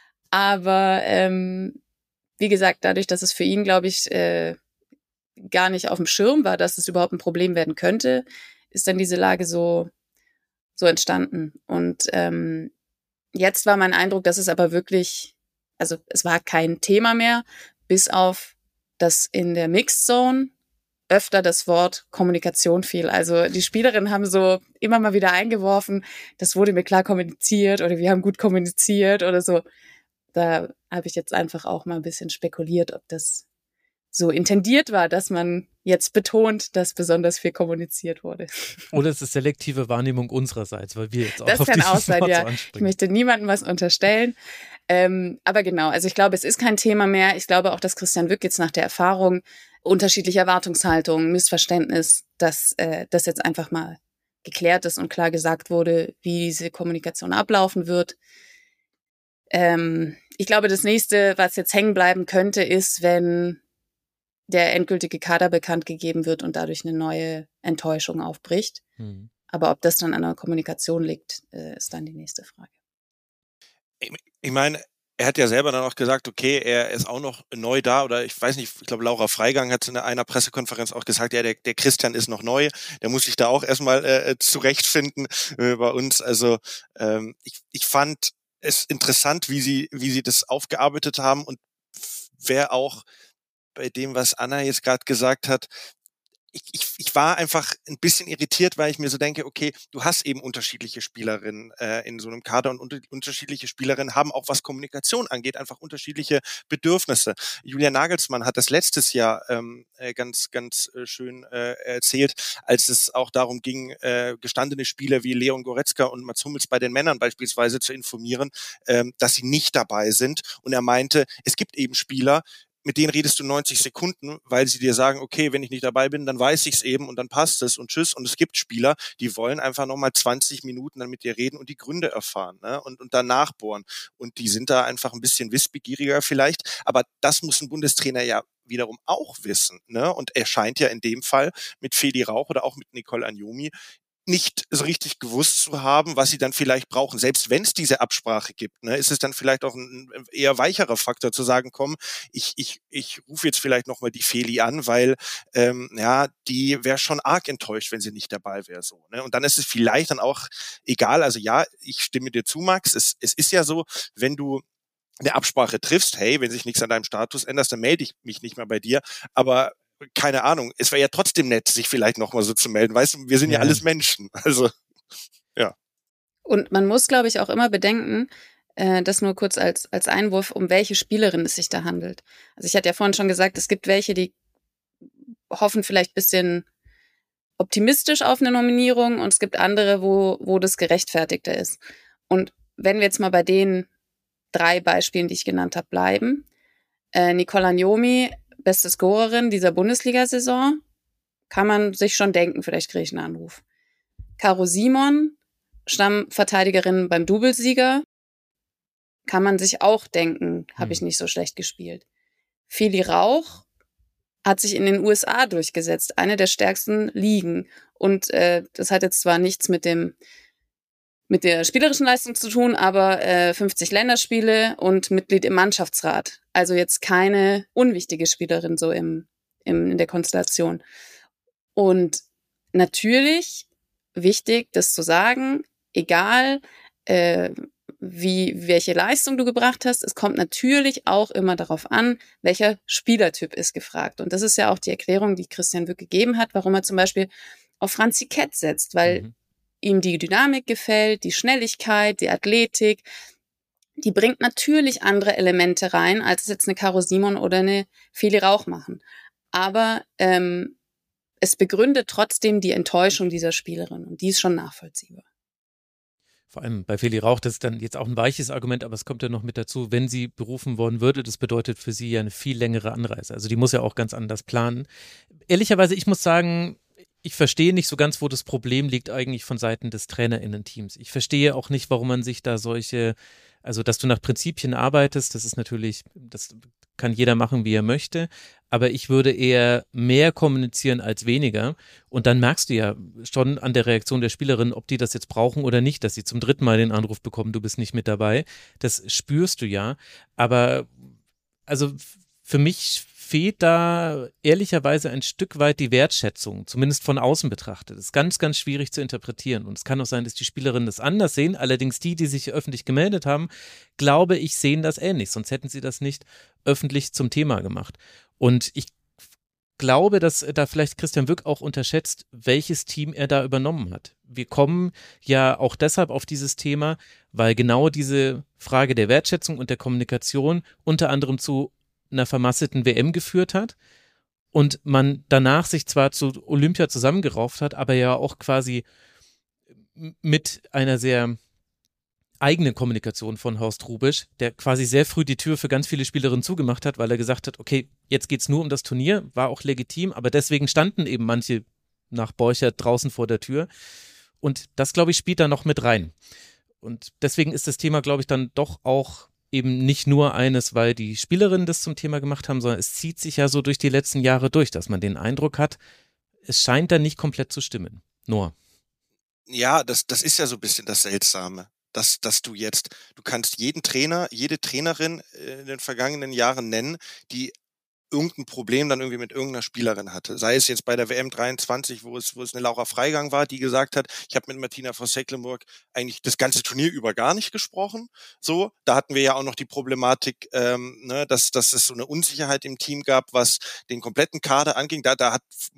Aber ähm, wie gesagt, dadurch, dass es für ihn, glaube ich, äh, gar nicht auf dem Schirm war, dass es überhaupt ein Problem werden könnte, ist dann diese Lage so, so entstanden. Und ähm, jetzt war mein Eindruck, dass es aber wirklich, also es war kein Thema mehr, bis auf, dass in der Mixed Zone öfter das Wort Kommunikation fiel. Also die Spielerinnen haben so immer mal wieder eingeworfen, das wurde mir klar kommuniziert oder wir haben gut kommuniziert oder so. Da habe ich jetzt einfach auch mal ein bisschen spekuliert, ob das so intendiert war, dass man jetzt betont, dass besonders viel kommuniziert wurde. Oder es ist selektive Wahrnehmung unsererseits, weil wir jetzt auch das auf kann dieses auch sein, Wort ja. so anspringen. Ich möchte niemandem was unterstellen. Ähm, aber genau, also ich glaube, es ist kein Thema mehr. Ich glaube auch, dass Christian Wück jetzt nach der Erfahrung unterschiedliche Erwartungshaltungen, Missverständnis, dass äh, das jetzt einfach mal geklärt ist und klar gesagt wurde, wie diese Kommunikation ablaufen wird. Ähm, ich glaube, das nächste, was jetzt hängen bleiben könnte, ist, wenn der endgültige Kader bekannt gegeben wird und dadurch eine neue Enttäuschung aufbricht. Mhm. Aber ob das dann an der Kommunikation liegt, äh, ist dann die nächste Frage. Ich, ich meine, er hat ja selber dann auch gesagt, okay, er ist auch noch neu da, oder ich weiß nicht, ich glaube, Laura Freigang hat in einer Pressekonferenz auch gesagt, ja, der, der Christian ist noch neu, der muss sich da auch erstmal äh, zurechtfinden äh, bei uns. Also ähm, ich, ich fand es interessant, wie sie, wie sie das aufgearbeitet haben und wer auch bei dem, was Anna jetzt gerade gesagt hat, Ich, ich, ich war einfach ein bisschen irritiert, weil ich mir so denke, okay, du hast eben unterschiedliche Spielerinnen äh, in so einem Kader und unter, unterschiedliche Spielerinnen haben auch, was Kommunikation angeht, einfach unterschiedliche Bedürfnisse. Julian Nagelsmann hat das letztes Jahr ähm, ganz, ganz äh, schön äh, erzählt, als es auch darum ging, äh, gestandene Spieler wie Leon Goretzka und Mats Hummels bei den Männern beispielsweise zu informieren, ähm, dass sie nicht dabei sind. Und er meinte, es gibt eben Spieler, mit denen redest du neunzig Sekunden, weil sie dir sagen, okay, wenn ich nicht dabei bin, dann weiß ich es eben und dann passt es und tschüss. Und es gibt Spieler, die wollen einfach nochmal zwanzig Minuten dann mit dir reden und die Gründe erfahren, ne? und, und danach bohren. Und die sind da einfach ein bisschen wissbegieriger vielleicht. Aber das muss ein Bundestrainer ja wiederum auch wissen, ne? Und er scheint ja in dem Fall mit Feli Rauch oder auch mit Nicole Agnomi nicht so richtig gewusst zu haben, was sie dann vielleicht brauchen. Selbst wenn es diese Absprache gibt, ne, ist es dann vielleicht auch ein eher weicherer Faktor zu sagen, komm, ich ich ich rufe jetzt vielleicht nochmal die Feli an, weil ähm, ja, die wäre schon arg enttäuscht, wenn sie nicht dabei wäre. So, ne? Und dann ist es vielleicht dann auch egal, also ja, ich stimme dir zu, Max, es, es ist ja so, wenn du eine Absprache triffst, hey, wenn sich nichts an deinem Status ändert, dann melde ich mich nicht mehr bei dir, aber keine Ahnung, es wäre ja trotzdem nett, sich vielleicht nochmal so zu melden. Weißt du, wir sind ja, ja alles Menschen. Also, ja. Und man muss, glaube ich, auch immer bedenken, äh, das nur kurz als, als Einwurf, um welche Spielerin es sich da handelt. Also ich hatte ja vorhin schon gesagt, es gibt welche, die hoffen vielleicht ein bisschen optimistisch auf eine Nominierung und es gibt andere, wo, wo das gerechtfertigter ist. Und wenn wir jetzt mal bei den drei Beispielen, die ich genannt habe, bleiben, äh, Nicole Agnomi, beste Scorerin dieser Bundesliga-Saison, kann man sich schon denken, vielleicht kriege ich einen Anruf. Caro Simon, Stammverteidigerin beim Doublesieger, kann man sich auch denken, habe hm. ich nicht so schlecht gespielt. Feli Rauch hat sich in den U S A durchgesetzt, eine der stärksten Ligen. Und äh, das hat jetzt zwar nichts mit dem mit der spielerischen Leistung zu tun, aber äh, fünfzig Länderspiele und Mitglied im Mannschaftsrat. Also jetzt keine unwichtige Spielerin so im, im in der Konstellation. Und natürlich wichtig, das zu sagen, egal äh, wie welche Leistung du gebracht hast, es kommt natürlich auch immer darauf an, welcher Spielertyp ist gefragt. Und das ist ja auch die Erklärung, die Christian Wück gegeben hat, warum er zum Beispiel auf Franzi Kett setzt, weil mhm. ihm die Dynamik gefällt, die Schnelligkeit, die Athletik, die bringt natürlich andere Elemente rein, als es jetzt eine Caro Simon oder eine Feli Rauch machen. Aber ähm, es begründet trotzdem die Enttäuschung dieser Spielerin und die ist schon nachvollziehbar. Vor allem bei Feli Rauch, das ist dann jetzt auch ein weiches Argument, aber es kommt ja noch mit dazu, wenn sie berufen worden würde, das bedeutet für sie ja eine viel längere Anreise. Also die muss ja auch ganz anders planen. Ehrlicherweise, ich muss sagen, ich verstehe nicht so ganz, wo das Problem liegt eigentlich von Seiten des TrainerInnen-Teams. Ich verstehe auch nicht, warum man sich da solche, also dass du nach Prinzipien arbeitest, das ist natürlich, das kann jeder machen, wie er möchte, aber ich würde eher mehr kommunizieren als weniger und dann merkst du ja schon an der Reaktion der Spielerin, ob die das jetzt brauchen oder nicht, dass sie zum dritten Mal den Anruf bekommen, du bist nicht mit dabei, das spürst du ja, aber also für mich fehlt da ehrlicherweise ein Stück weit die Wertschätzung, zumindest von außen betrachtet. Das ist ganz, ganz schwierig zu interpretieren und es kann auch sein, dass die Spielerinnen das anders sehen, allerdings die, die sich öffentlich gemeldet haben, glaube ich, sehen das ähnlich, sonst hätten sie das nicht öffentlich zum Thema gemacht. Und ich glaube, dass da vielleicht Christian Wück auch unterschätzt, welches Team er da übernommen hat. Wir kommen ja auch deshalb auf dieses Thema, weil genau diese Frage der Wertschätzung und der Kommunikation unter anderem zu einer vermasselten W M geführt hat und man danach sich zwar zu Olympia zusammengerauft hat, aber ja auch quasi mit einer sehr eigenen Kommunikation von Horst Hrubesch, der quasi sehr früh die Tür für ganz viele Spielerinnen zugemacht hat, weil er gesagt hat, okay, jetzt geht's nur um das Turnier, war auch legitim, aber deswegen standen eben manche nach Borchert draußen vor der Tür und das, glaube ich, spielt da noch mit rein. Und deswegen ist das Thema, glaube ich, dann doch auch eben nicht nur eines, weil die Spielerinnen das zum Thema gemacht haben, sondern es zieht sich ja so durch die letzten Jahre durch, dass man den Eindruck hat, es scheint da nicht komplett zu stimmen. Noah. Ja, das, das ist ja so ein bisschen das Seltsame, dass, dass du jetzt, du kannst jeden Trainer, jede Trainerin in den vergangenen Jahren nennen, die irgendein Problem dann irgendwie mit irgendeiner Spielerin hatte. Sei es jetzt bei der W M dreiundzwanzig, wo es, wo es eine Laura Freigang war, die gesagt hat, ich habe mit Martina Voss-Tecklenburg eigentlich das ganze Turnier über gar nicht gesprochen. So, da hatten wir ja auch noch die Problematik, ähm, ne, dass, dass es so eine Unsicherheit im Team gab, was den kompletten Kader anging. Da, da hat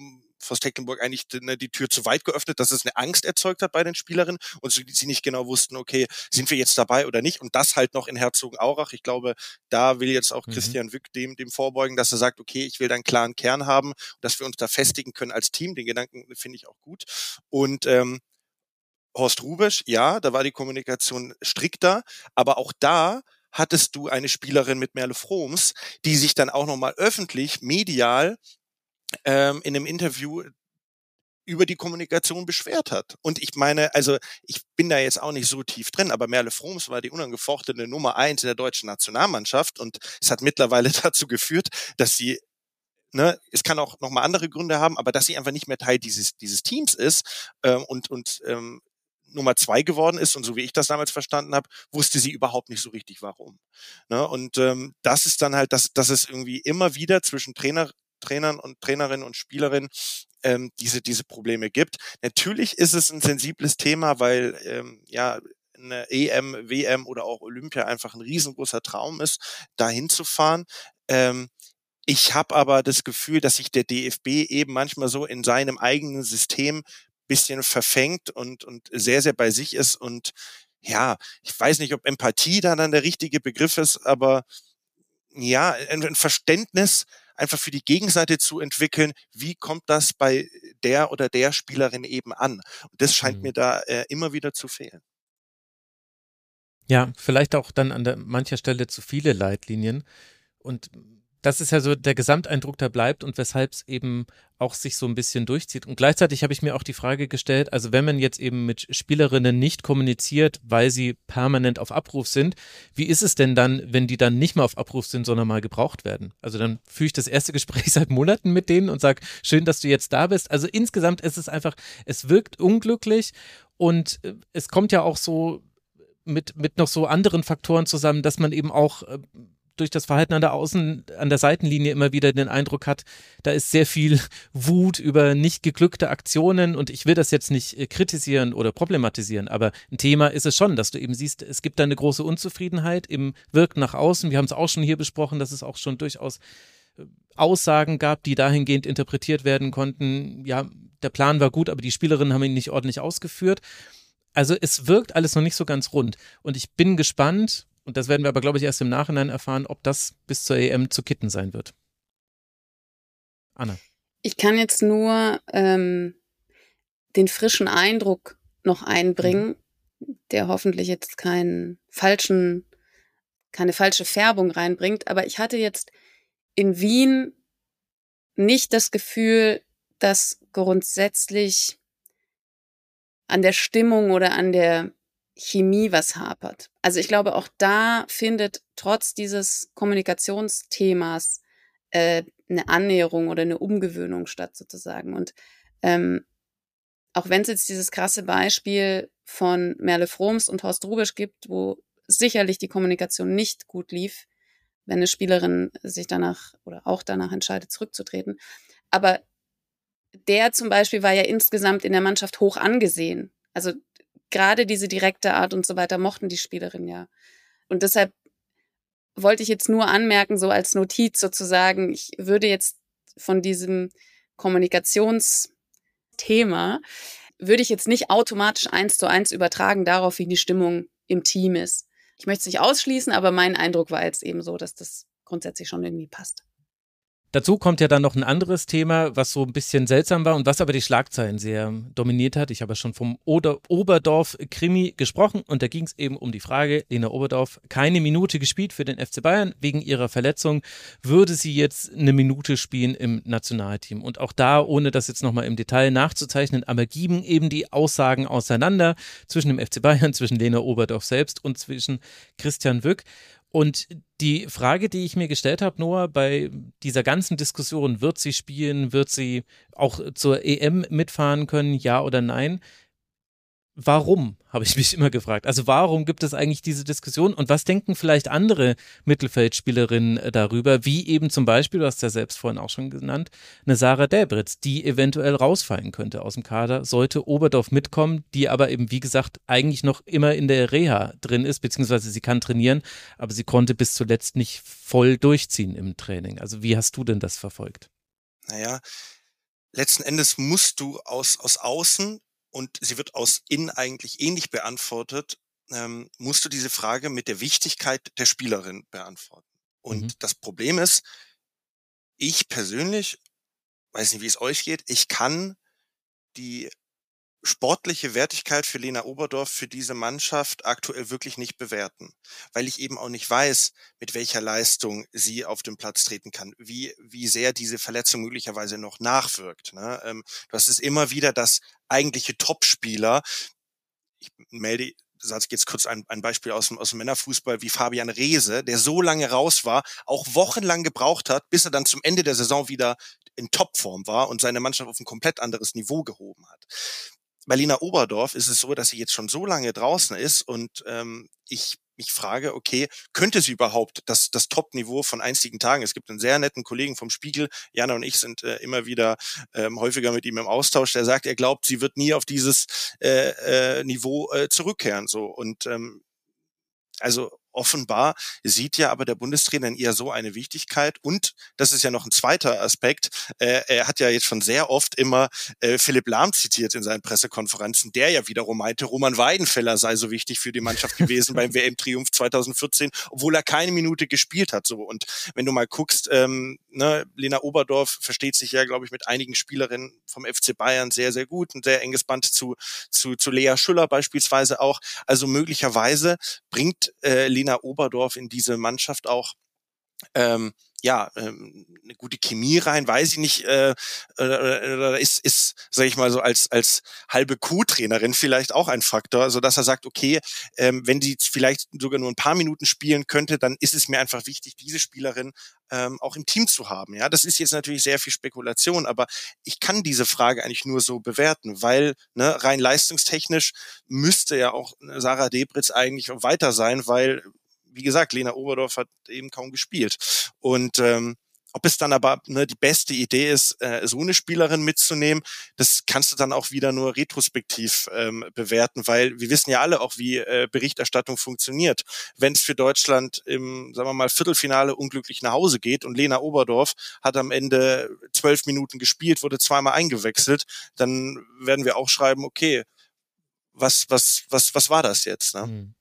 Vos Tecklenburg eigentlich ne, die Tür zu weit geöffnet, dass es eine Angst erzeugt hat bei den Spielerinnen und sie, sie nicht genau wussten, okay, sind wir jetzt dabei oder nicht? Und das halt noch in Herzogenaurach. Ich glaube, da will jetzt auch mhm. Christian Wück dem, dem vorbeugen, dass er sagt, okay, ich will da einen klaren Kern haben, dass wir uns da festigen können als Team. Den Gedanken finde ich auch gut. Und ähm, Horst Hrubesch, ja, da war die Kommunikation strikter, aber auch da hattest du eine Spielerin mit Merle Froms, die sich dann auch nochmal öffentlich, medial ähm, in einem Interview über die Kommunikation beschwert hat. Und ich meine, also ich bin da jetzt auch nicht so tief drin, aber Merle Froms war die unangefochtene Nummer eins in der deutschen Nationalmannschaft und es hat mittlerweile dazu geführt, dass sie Ne, es kann auch nochmal andere Gründe haben, aber dass sie einfach nicht mehr Teil dieses dieses Teams ist ähm, und und ähm, Nummer zwei geworden ist und so wie ich das damals verstanden habe, wusste sie überhaupt nicht so richtig warum. Ne? Und ähm, das ist dann halt, dass, dass es irgendwie immer wieder zwischen Trainer, Trainern und Trainerinnen und Spielerinnen ähm, diese diese Probleme gibt. Natürlich ist es ein sensibles Thema, weil ähm, ja eine E M, W M oder auch Olympia einfach ein riesengroßer Traum ist, da hinzufahren. Ähm, ich habe aber das Gefühl, dass sich der D F B eben manchmal so in seinem eigenen System bisschen verfängt und und sehr, sehr bei sich ist und ja, ich weiß nicht, ob Empathie da dann der richtige Begriff ist, aber ja, ein, ein Verständnis einfach für die Gegenseite zu entwickeln, wie kommt das bei der oder der Spielerin eben an? Und das scheint mhm. mir da äh, immer wieder zu fehlen. Ja, vielleicht auch dann an der, mancher Stelle zu viele Leitlinien und das ist ja so der Gesamteindruck, der bleibt und weshalb es eben auch sich so ein bisschen durchzieht. Und gleichzeitig habe ich mir auch die Frage gestellt, also wenn man jetzt eben mit Spielerinnen nicht kommuniziert, weil sie permanent auf Abruf sind, wie ist es denn dann, wenn die dann nicht mehr auf Abruf sind, sondern mal gebraucht werden? Also dann führe ich das erste Gespräch seit Monaten mit denen und sage, schön, dass du jetzt da bist. Also insgesamt ist es einfach, es wirkt unglücklich und es kommt ja auch so mit, mit noch so anderen Faktoren zusammen, dass man eben auch durch das Verhalten an der Außen, an der Seitenlinie immer wieder den Eindruck hat, da ist sehr viel Wut über nicht geglückte Aktionen und ich will das jetzt nicht kritisieren oder problematisieren, aber ein Thema ist es schon, dass du eben siehst, es gibt da eine große Unzufriedenheit im Wirken nach außen. Wir haben es auch schon hier besprochen, dass es auch schon durchaus Aussagen gab, die dahingehend interpretiert werden konnten, ja, der Plan war gut, aber die Spielerinnen haben ihn nicht ordentlich ausgeführt. Also es wirkt alles noch nicht so ganz rund und ich bin gespannt, und das werden wir aber, glaube ich, erst im Nachhinein erfahren, ob das bis zur E M zu kitten sein wird. Anna. Ich kann jetzt nur ähm, den frischen Eindruck noch einbringen, mhm. der hoffentlich jetzt keinen falschen, keine falsche Färbung reinbringt. Aber ich hatte jetzt in Wien nicht das Gefühl, dass grundsätzlich an der Stimmung oder an der Chemie was hapert. Also ich glaube, auch da findet trotz dieses Kommunikationsthemas äh, eine Annäherung oder eine Umgewöhnung statt sozusagen. Und ähm, auch wenn es jetzt dieses krasse Beispiel von Merle Froms und Horst Hrubesch gibt, wo sicherlich die Kommunikation nicht gut lief, wenn eine Spielerin sich danach oder auch danach entscheidet, zurückzutreten. Aber der zum Beispiel war ja insgesamt in der Mannschaft hoch angesehen. Also gerade diese direkte Art und so weiter mochten die Spielerinnen ja. Und deshalb wollte ich jetzt nur anmerken, so als Notiz sozusagen, ich würde jetzt von diesem Kommunikationsthema, würde ich jetzt nicht automatisch eins zu eins übertragen darauf, wie die Stimmung im Team ist. Ich möchte es nicht ausschließen, aber mein Eindruck war jetzt eben so, dass das grundsätzlich schon irgendwie passt. Dazu kommt ja dann noch ein anderes Thema, was so ein bisschen seltsam war und was aber die Schlagzeilen sehr dominiert hat. Ich habe schon vom Oder- Oberdorf-Krimi gesprochen und da ging es eben um die Frage, Lena Oberdorf, keine Minute gespielt für den F C Bayern wegen ihrer Verletzung. Würde sie jetzt eine Minute spielen im Nationalteam? Und auch da, ohne das jetzt nochmal im Detail nachzuzeichnen, aber geben eben die Aussagen auseinander zwischen dem F C Bayern, zwischen Lena Oberdorf selbst und zwischen Christian Wück. Und die Frage, die ich mir gestellt habe, Noah, bei dieser ganzen Diskussion, wird sie spielen, wird sie auch zur E M mitfahren können, ja oder nein? Warum, habe ich mich immer gefragt. Also warum gibt es eigentlich diese Diskussion und was denken vielleicht andere Mittelfeldspielerinnen darüber, wie eben zum Beispiel, du hast ja selbst vorhin auch schon genannt, eine Sarah Delbritz, die eventuell rausfallen könnte aus dem Kader, sollte Oberdorf mitkommen, die aber eben, wie gesagt, eigentlich noch immer in der Reha drin ist, beziehungsweise sie kann trainieren, aber sie konnte bis zuletzt nicht voll durchziehen im Training. Also wie hast du denn das verfolgt? Naja, letzten Endes musst du aus, aus außen, und sie wird aus innen eigentlich ähnlich beantwortet, ähm, musst du diese Frage mit der Wichtigkeit der Spielerin beantworten. Und Mhm. das Problem ist, ich persönlich, weiß nicht, wie es euch geht, ich kann die sportliche Wertigkeit für Lena Oberdorf, für diese Mannschaft aktuell wirklich nicht bewerten, weil ich eben auch nicht weiß, mit welcher Leistung sie auf den Platz treten kann, wie wie sehr diese Verletzung möglicherweise noch nachwirkt. Ne? Ähm, du hast es immer wieder, dass eigentliche Topspieler, ich melde sage jetzt kurz ein, ein Beispiel aus dem, aus dem Männerfußball, wie Fabian Reese, der so lange raus war, auch wochenlang gebraucht hat, bis er dann zum Ende der Saison wieder in Topform war und seine Mannschaft auf ein komplett anderes Niveau gehoben hat. Bei Lena Oberdorf ist es so, dass sie jetzt schon so lange draußen ist und ähm, ich mich frage, okay, könnte sie überhaupt das, das Top-Niveau von einstigen Tagen? Es gibt einen sehr netten Kollegen vom Spiegel, Jana und ich sind äh, immer wieder ähm, häufiger mit ihm im Austausch, der sagt, er glaubt, sie wird nie auf dieses äh, äh, Niveau äh, zurückkehren. So und ähm, also offenbar sieht ja aber der Bundestrainer in ihr so eine Wichtigkeit und das ist ja noch ein zweiter Aspekt, äh, er hat ja jetzt schon sehr oft immer äh, Philipp Lahm zitiert in seinen Pressekonferenzen, der ja wiederum meinte, Roman Weidenfeller sei so wichtig für die Mannschaft gewesen beim W M-Triumph zweitausendvierzehn, obwohl er keine Minute gespielt hat. So und wenn du mal guckst, ähm, ne, Lena Oberdorf versteht sich ja, glaube ich, mit einigen Spielerinnen vom F C Bayern sehr, sehr gut, ein sehr enges Band zu zu zu Lea Schüller beispielsweise auch. Also möglicherweise bringt äh, Lena Oberdorf in diese Mannschaft auch ähm, ja ähm, eine gute Chemie rein, weiß ich nicht, äh, äh, ist ist sage ich mal so als als halbe Kuh-Trainerin vielleicht auch ein Faktor, so dass er sagt, okay, ähm, wenn die vielleicht sogar nur ein paar Minuten spielen könnte, dann ist es mir einfach wichtig, diese Spielerin ähm, auch im Team zu haben. Ja, das ist jetzt natürlich sehr viel Spekulation, aber ich kann diese Frage eigentlich nur so bewerten, weil ne, rein leistungstechnisch müsste ja auch Sarah Debritz eigentlich weiter sein, weil wie gesagt, Lena Oberdorf hat eben kaum gespielt. Und ähm, ob es dann aber ne, die beste Idee ist, äh, so eine Spielerin mitzunehmen, das kannst du dann auch wieder nur retrospektiv ähm, bewerten, weil wir wissen ja alle auch, wie äh, Berichterstattung funktioniert. Wenn es für Deutschland im, sagen wir mal, Viertelfinale unglücklich nach Hause geht und Lena Oberdorf hat am Ende zwölf Minuten gespielt, wurde zweimal eingewechselt, dann werden wir auch schreiben, okay, was, was, was, was war das jetzt? Ne? Mhm.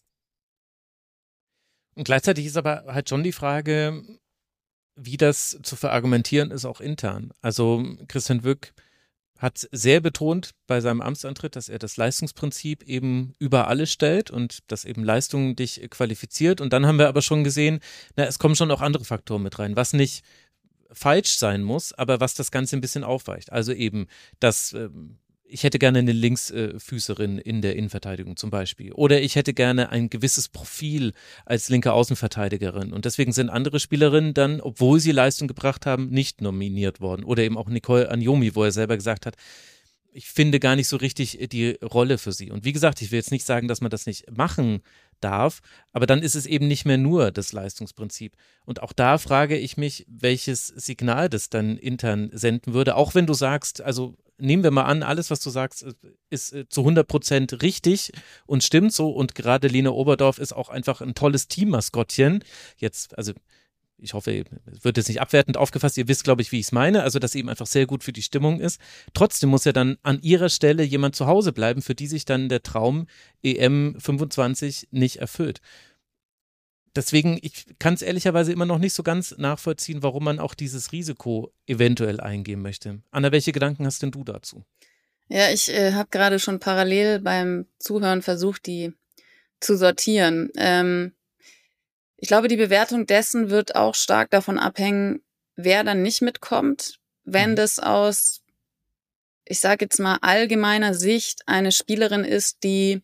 Und gleichzeitig ist aber halt schon die Frage, wie das zu verargumentieren ist, auch intern. Also Christian Wück hat sehr betont bei seinem Amtsantritt, dass er das Leistungsprinzip eben über alles stellt und dass eben Leistung dich qualifiziert. Und dann haben wir aber schon gesehen, na, es kommen schon auch andere Faktoren mit rein, was nicht falsch sein muss, aber was das Ganze ein bisschen aufweicht. Also eben, dass ähm, ich hätte gerne eine Linksfüßerin in der Innenverteidigung zum Beispiel. Oder ich hätte gerne ein gewisses Profil als linke Außenverteidigerin. Und deswegen sind andere Spielerinnen dann, obwohl sie Leistung gebracht haben, nicht nominiert worden. Oder eben auch Nicole Anjomi, wo er selber gesagt hat, ich finde gar nicht so richtig die Rolle für sie. Und wie gesagt, ich will jetzt nicht sagen, dass man das nicht machen darf, aber dann ist es eben nicht mehr nur das Leistungsprinzip. Und auch da frage ich mich, welches Signal das dann intern senden würde, auch wenn du sagst, also nehmen wir mal an, alles, was du sagst, ist zu hundert Prozent richtig und stimmt so und gerade Lena Oberdorf ist auch einfach ein tolles Teammaskottchen. Jetzt, also ich hoffe, es wird jetzt nicht abwertend aufgefasst, ihr wisst, glaube ich, wie ich es meine, also dass eben einfach sehr gut für die Stimmung ist. Trotzdem muss ja dann an ihrer Stelle jemand zu Hause bleiben, für die sich dann der Traum E M fünfundzwanzig nicht erfüllt. Deswegen, ich kann es ehrlicherweise immer noch nicht so ganz nachvollziehen, warum man auch dieses Risiko eventuell eingehen möchte. Anna, welche Gedanken hast denn du dazu? Ja, ich äh, habe gerade schon parallel beim Zuhören versucht, die zu sortieren. Ähm, ich glaube, die Bewertung dessen wird auch stark davon abhängen, wer dann nicht mitkommt. Wenn das aus, ich sage jetzt mal, allgemeiner Sicht eine Spielerin ist, die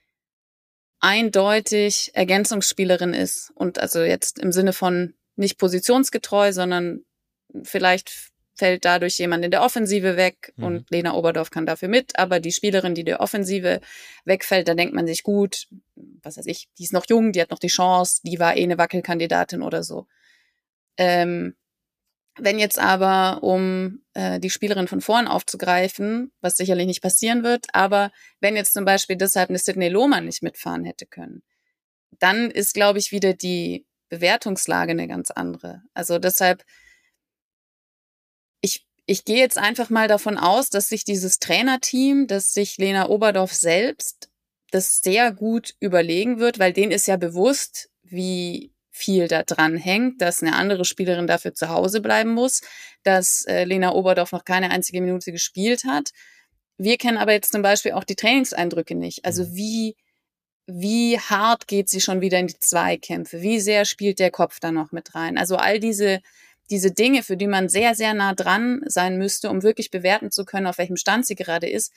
eindeutig Ergänzungsspielerin ist und also jetzt im Sinne von nicht positionsgetreu, sondern vielleicht fällt dadurch jemand in der Offensive weg mhm. und Lena Oberdorf kann dafür mit, aber die Spielerin, die der Offensive wegfällt, da denkt man sich, gut, was weiß ich, die ist noch jung, die hat noch die Chance, die war eh eine Wackelkandidatin oder so. Ähm, wenn jetzt aber, um äh, die Spielerin von vorn aufzugreifen, was sicherlich nicht passieren wird, aber wenn jetzt zum Beispiel deshalb eine Sydney Lohmann nicht mitfahren hätte können, dann ist, glaube ich, wieder die Bewertungslage eine ganz andere. Also deshalb, ich ich gehe jetzt einfach mal davon aus, dass sich dieses Trainerteam, dass sich Lena Oberdorf selbst das sehr gut überlegen wird, weil denen ist ja bewusst, wie viel da dran hängt, dass eine andere Spielerin dafür zu Hause bleiben muss, dass äh, Lena Oberdorf noch keine einzige Minute gespielt hat. Wir kennen aber jetzt zum Beispiel auch die Trainingseindrücke nicht. Also wie, wie hart geht sie schon wieder in die Zweikämpfe? Wie sehr spielt der Kopf da noch mit rein? Also all diese, diese Dinge, für die man sehr, sehr nah dran sein müsste, um wirklich bewerten zu können, auf welchem Stand sie gerade ist.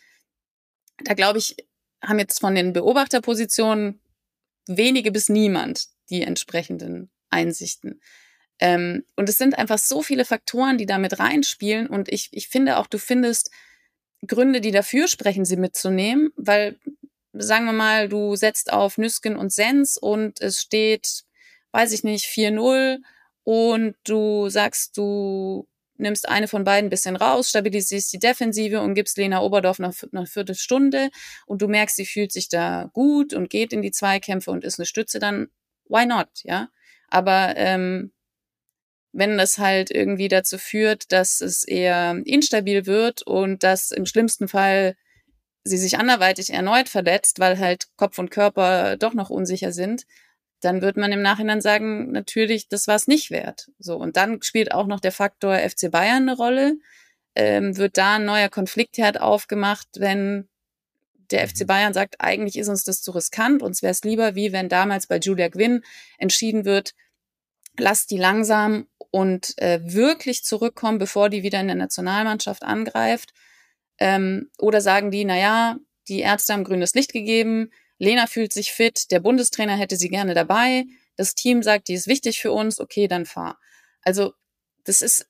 Da glaube ich, haben jetzt von den Beobachterpositionen wenige bis niemand die entsprechenden Einsichten. Ähm, und es sind einfach so viele Faktoren, die da mit reinspielen. Und ich, ich finde auch, du findest Gründe, die dafür sprechen, sie mitzunehmen, weil, sagen wir mal, du setzt auf Nüsken und Sens und es steht, weiß ich nicht, vier null und du sagst, du nimmst eine von beiden ein bisschen raus, stabilisierst die Defensive und gibst Lena Oberdorf noch eine Viertelstunde und du merkst, sie fühlt sich da gut und geht in die Zweikämpfe und ist eine Stütze, dann why not, ja? Aber ähm, wenn das halt irgendwie dazu führt, dass es eher instabil wird und dass im schlimmsten Fall sie sich anderweitig erneut verletzt, weil halt Kopf und Körper doch noch unsicher sind, dann wird man im Nachhinein sagen, natürlich, das war es nicht wert. So, und dann spielt auch noch der Faktor F C Bayern eine Rolle. Ähm, wird da ein neuer Konfliktherd aufgemacht, wenn der F C Bayern sagt, eigentlich ist uns das zu riskant, uns wäre es lieber, wie wenn damals bei Julia Gwynn entschieden wird, lasst die langsam und äh, wirklich zurückkommen, bevor die wieder in der Nationalmannschaft angreift. Ähm, oder sagen die, naja, die Ärzte haben grünes Licht gegeben, Lena fühlt sich fit, der Bundestrainer hätte sie gerne dabei, das Team sagt, die ist wichtig für uns, okay, dann fahr. Also das ist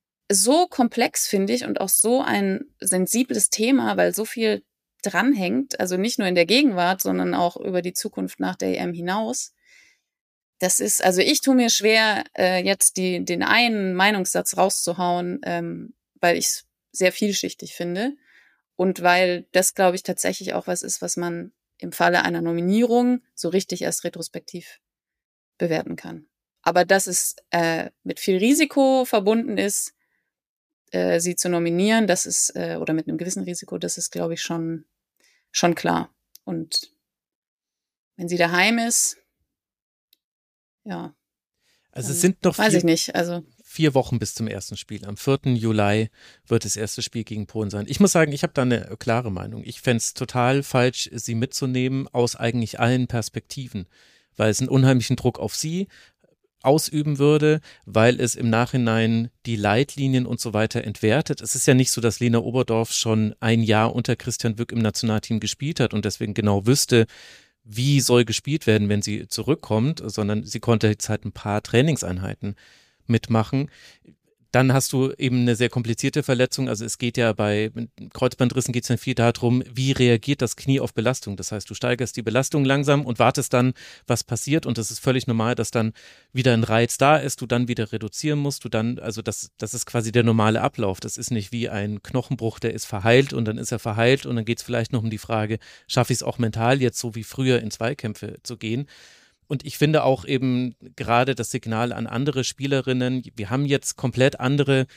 so komplex, finde ich, und auch so ein sensibles Thema, weil so viel dranhängt, also nicht nur in der Gegenwart, sondern auch über die Zukunft nach der E M hinaus. Das ist, also ich tue mir schwer, äh, jetzt die, den einen Meinungssatz rauszuhauen, ähm, weil ich es sehr vielschichtig finde und weil das, glaube ich, tatsächlich auch was ist, was man im Falle einer Nominierung so richtig erst retrospektiv bewerten kann. Aber dass es äh, mit viel Risiko verbunden ist, äh, sie zu nominieren, das ist, äh, oder mit einem gewissen Risiko, das ist, glaube ich, schon, schon klar. Und wenn sie daheim ist, ja. Also es sind noch weiß vier, ich nicht, also vier Wochen bis zum ersten Spiel. Am vierten Juli wird das erste Spiel gegen Polen sein. Ich muss sagen, ich habe da eine klare Meinung. Ich fände es total falsch, sie mitzunehmen aus eigentlich allen Perspektiven, weil es einen unheimlichen Druck auf sie ausüben würde, weil es im Nachhinein die Leitlinien und so weiter entwertet. Es ist ja nicht so, dass Lena Oberdorf schon ein Jahr unter Christian Wück im Nationalteam gespielt hat und deswegen genau wüsste, wie soll gespielt werden, wenn sie zurückkommt, sondern sie konnte jetzt halt ein paar Trainingseinheiten mitmachen. Dann hast du eben eine sehr komplizierte Verletzung. Also es geht ja bei Kreuzbandrissen geht es dann viel darum, wie reagiert das Knie auf Belastung. Das heißt, du steigerst die Belastung langsam und wartest dann, was passiert. Und das ist völlig normal, dass dann wieder ein Reiz da ist, du dann wieder reduzieren musst. Du dann, also das, das ist quasi der normale Ablauf. Das ist nicht wie ein Knochenbruch, der ist verheilt und dann ist er verheilt und dann geht es vielleicht noch um die Frage, schaffe ich es auch mental jetzt so wie früher in Zweikämpfe zu gehen? Und ich finde auch eben gerade das Signal an andere Spielerinnen, wir haben jetzt komplett andere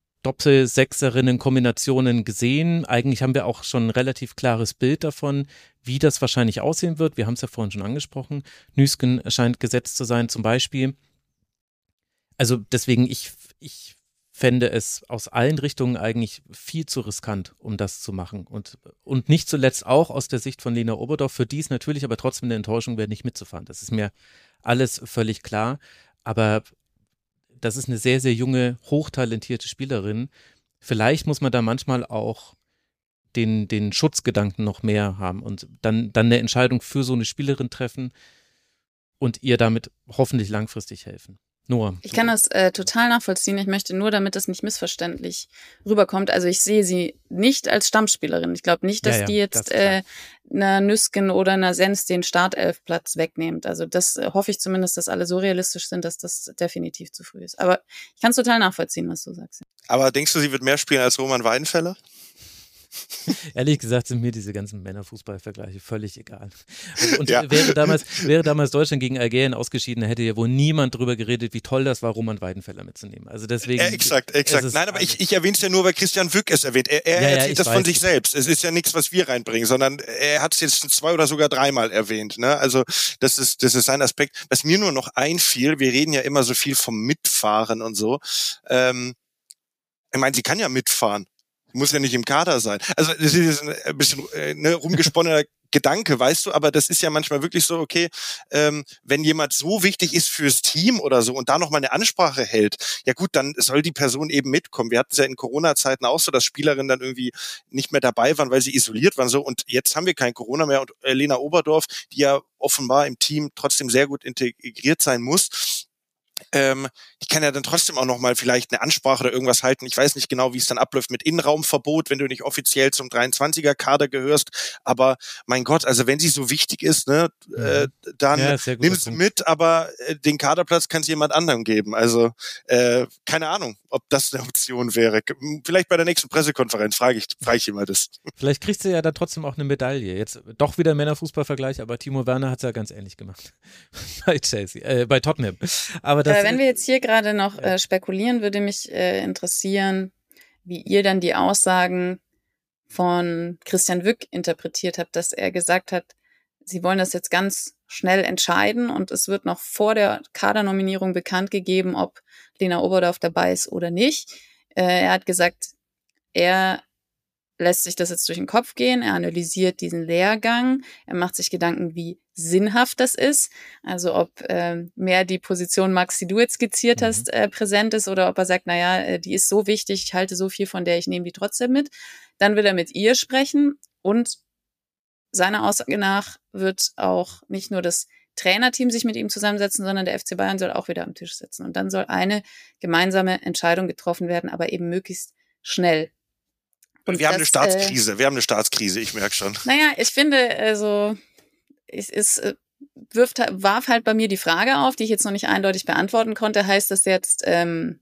Doppel-Sechserinnen-Kombinationen gesehen. Eigentlich haben wir auch schon ein relativ klares Bild davon, wie das wahrscheinlich aussehen wird. Wir haben es ja vorhin schon angesprochen. Nüsken scheint gesetzt zu sein zum Beispiel. Also deswegen, ich, ich fände es aus allen Richtungen eigentlich viel zu riskant, um das zu machen. Und, und nicht zuletzt auch aus der Sicht von Lena Oberdorf, für die es natürlich aber trotzdem eine Enttäuschung wäre, nicht mitzufahren. Das ist mir alles völlig klar. Aber das ist eine sehr, sehr junge, hochtalentierte Spielerin. Vielleicht muss man da manchmal auch den, den Schutzgedanken noch mehr haben und dann, dann eine Entscheidung für so eine Spielerin treffen und ihr damit hoffentlich langfristig helfen. Noah. Ich kann das äh, total nachvollziehen. Ich möchte nur, damit das nicht missverständlich rüberkommt. Also ich sehe sie nicht als Stammspielerin. Ich glaube nicht, dass ja, ja, die jetzt das äh, einer Nüsken oder einer Sens den Startelfplatz wegnimmt. Also das äh, hoffe ich zumindest, dass alle so realistisch sind, dass das definitiv zu früh ist. Aber ich kann es total nachvollziehen, was du sagst. Aber denkst du, sie wird mehr spielen als Roman Weidenfeller? Ehrlich gesagt sind mir diese ganzen Männerfußballvergleiche völlig egal. Und, und Ja. wäre, damals, wäre damals Deutschland gegen Algerien ausgeschieden, hätte ja wohl niemand drüber geredet, wie toll das war, Roman Weidenfeller mitzunehmen. Also deswegen. Ja, exakt, exakt. Nein, aber ich, ich erwähne es ja nur, weil Christian Wück es erwähnt. Er, er Ja, ja, erzählt ich das von weiß. sich selbst. Es ist ja nichts, was wir reinbringen, sondern er hat es jetzt schon zwei oder sogar dreimal erwähnt. Ne? Also das ist, das ist sein Aspekt. Was mir nur noch einfiel, wir reden ja immer so viel vom Mitfahren und so. Ähm, ich meine, sie kann ja mitfahren. Muss ja nicht im Kader sein. Also das ist ein bisschen äh, ne, rumgesponnener Gedanke, weißt du, aber das ist ja manchmal wirklich so, okay, ähm, wenn jemand so wichtig ist fürs Team oder so und da nochmal eine Ansprache hält, ja gut, dann soll die Person eben mitkommen. Wir hatten es ja in Corona-Zeiten auch so, dass Spielerinnen dann irgendwie nicht mehr dabei waren, weil sie isoliert waren so und jetzt haben wir kein Corona mehr und äh, Lena Oberdorf, die ja offenbar im Team trotzdem sehr gut integriert sein muss, Ähm, die kann ja dann trotzdem auch nochmal vielleicht eine Ansprache oder irgendwas halten. Ich weiß nicht genau, wie es dann abläuft mit Innenraumverbot, wenn du nicht offiziell zum dreiundzwanziger-Kader gehörst. Aber mein Gott, also wenn sie so wichtig ist, ne, mhm. äh, dann ja, sehr guter nimm sie Punkt. mit, aber äh, den Kaderplatz kann es jemand anderem geben. Also äh, keine Ahnung, ob das eine Option wäre. Vielleicht bei der nächsten Pressekonferenz frage ich, frage ich immer das. Vielleicht kriegst du ja da trotzdem auch eine Medaille. Jetzt doch wieder Männerfußballvergleich, aber Timo Werner hat es ja ganz ähnlich gemacht. bei Chelsea, äh, bei Tottenham. Aber das, äh, wenn wir jetzt hier gerade noch äh, spekulieren, würde mich äh, interessieren, wie ihr dann die Aussagen von Christian Wück interpretiert habt, dass er gesagt hat, sie wollen das jetzt ganz schnell entscheiden und es wird noch vor der Kadernominierung bekannt gegeben, ob Lena Oberdorf dabei ist oder nicht. Äh, er hat gesagt, er lässt sich das jetzt durch den Kopf gehen, er analysiert diesen Lehrgang, er macht sich Gedanken, wie sinnhaft das ist, also ob äh, mehr die Position, Max, die du jetzt skizziert Mhm. hast, äh, präsent ist oder ob er sagt, naja, äh, die ist so wichtig, ich halte so viel von der, ich nehme die trotzdem mit. Dann will er mit ihr sprechen und seiner Aussage nach wird auch nicht nur das Trainerteam sich mit ihm zusammensetzen, sondern der F C Bayern soll auch wieder am Tisch sitzen. Und dann soll eine gemeinsame Entscheidung getroffen werden, aber eben möglichst schnell. Und wir haben das, eine Staatskrise, äh, wir haben eine Staatskrise, ich merke schon. Naja, ich finde, also es, es wirft, warf halt bei mir die Frage auf, die ich jetzt noch nicht eindeutig beantworten konnte. Heißt das jetzt, ähm,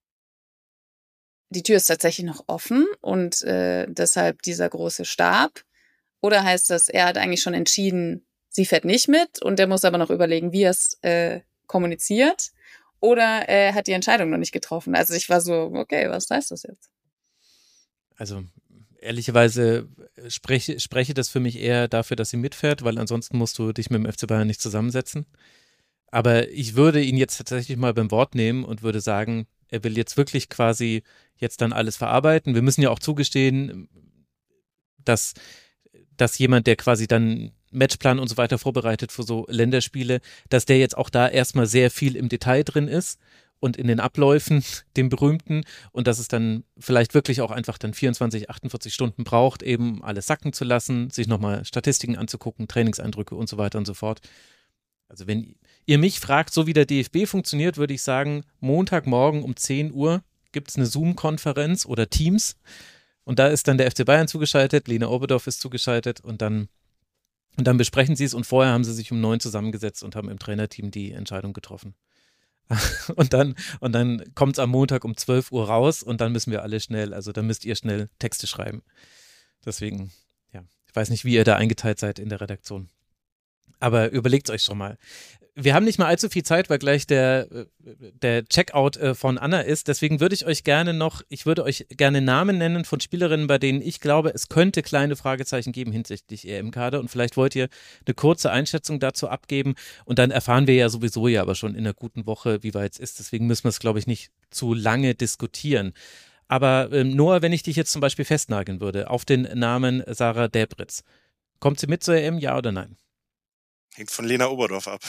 die Tür ist tatsächlich noch offen und äh, deshalb dieser große Stab? Oder heißt das, er hat eigentlich schon entschieden, sie fährt nicht mit und der muss aber noch überlegen, wie er es äh, kommuniziert? Oder er hat die Entscheidung noch nicht getroffen? Also ich war so, okay, was heißt das jetzt? Also ehrlicherweise spreche, spreche das für mich eher dafür, dass sie mitfährt, weil ansonsten musst du dich mit dem F C Bayern nicht zusammensetzen. Aber ich würde ihn jetzt tatsächlich mal beim Wort nehmen und würde sagen, er will jetzt wirklich quasi jetzt dann alles verarbeiten. Wir müssen ja auch zugestehen, dass, dass jemand, der quasi dann Matchplan und so weiter vorbereitet für so Länderspiele, dass der jetzt auch da erstmal sehr viel im Detail drin ist und in den Abläufen, dem berühmten, und dass es dann vielleicht wirklich auch einfach dann vierundzwanzig, achtundvierzig Stunden braucht, eben alles sacken zu lassen, sich nochmal Statistiken anzugucken, Trainingseindrücke und so weiter und so fort. Also wenn ihr mich fragt, so wie der D F B funktioniert, würde ich sagen, Montagmorgen um zehn Uhr gibt es eine Zoom-Konferenz oder Teams und da ist dann der F C Bayern zugeschaltet, Lena Oberdorf ist zugeschaltet und dann, und dann besprechen sie es und vorher haben sie sich um neun zusammengesetzt und haben im Trainerteam die Entscheidung getroffen. Und dann, und dann kommt es am Montag um zwölf Uhr raus und dann müssen wir alle schnell, also dann müsst ihr schnell Texte schreiben. Deswegen, ja, ich weiß nicht, wie ihr da eingeteilt seid in der Redaktion. Aber überlegt euch schon mal. Wir haben nicht mal allzu viel Zeit, weil gleich der, der Checkout von Anna ist. Deswegen würde ich euch gerne noch, ich würde euch gerne Namen nennen von Spielerinnen, bei denen ich glaube, es könnte kleine Fragezeichen geben hinsichtlich E M-Kader. Und vielleicht wollt ihr eine kurze Einschätzung dazu abgeben. Und dann erfahren wir ja sowieso ja aber schon in einer guten Woche, wie weit es ist. Deswegen müssen wir es, glaube ich, nicht zu lange diskutieren. Aber ähm, Noah, wenn ich dich jetzt zum Beispiel festnageln würde auf den Namen Sarah Däbritz, kommt sie mit zur E M, ja oder nein? Hängt von Lena Oberdorf ab.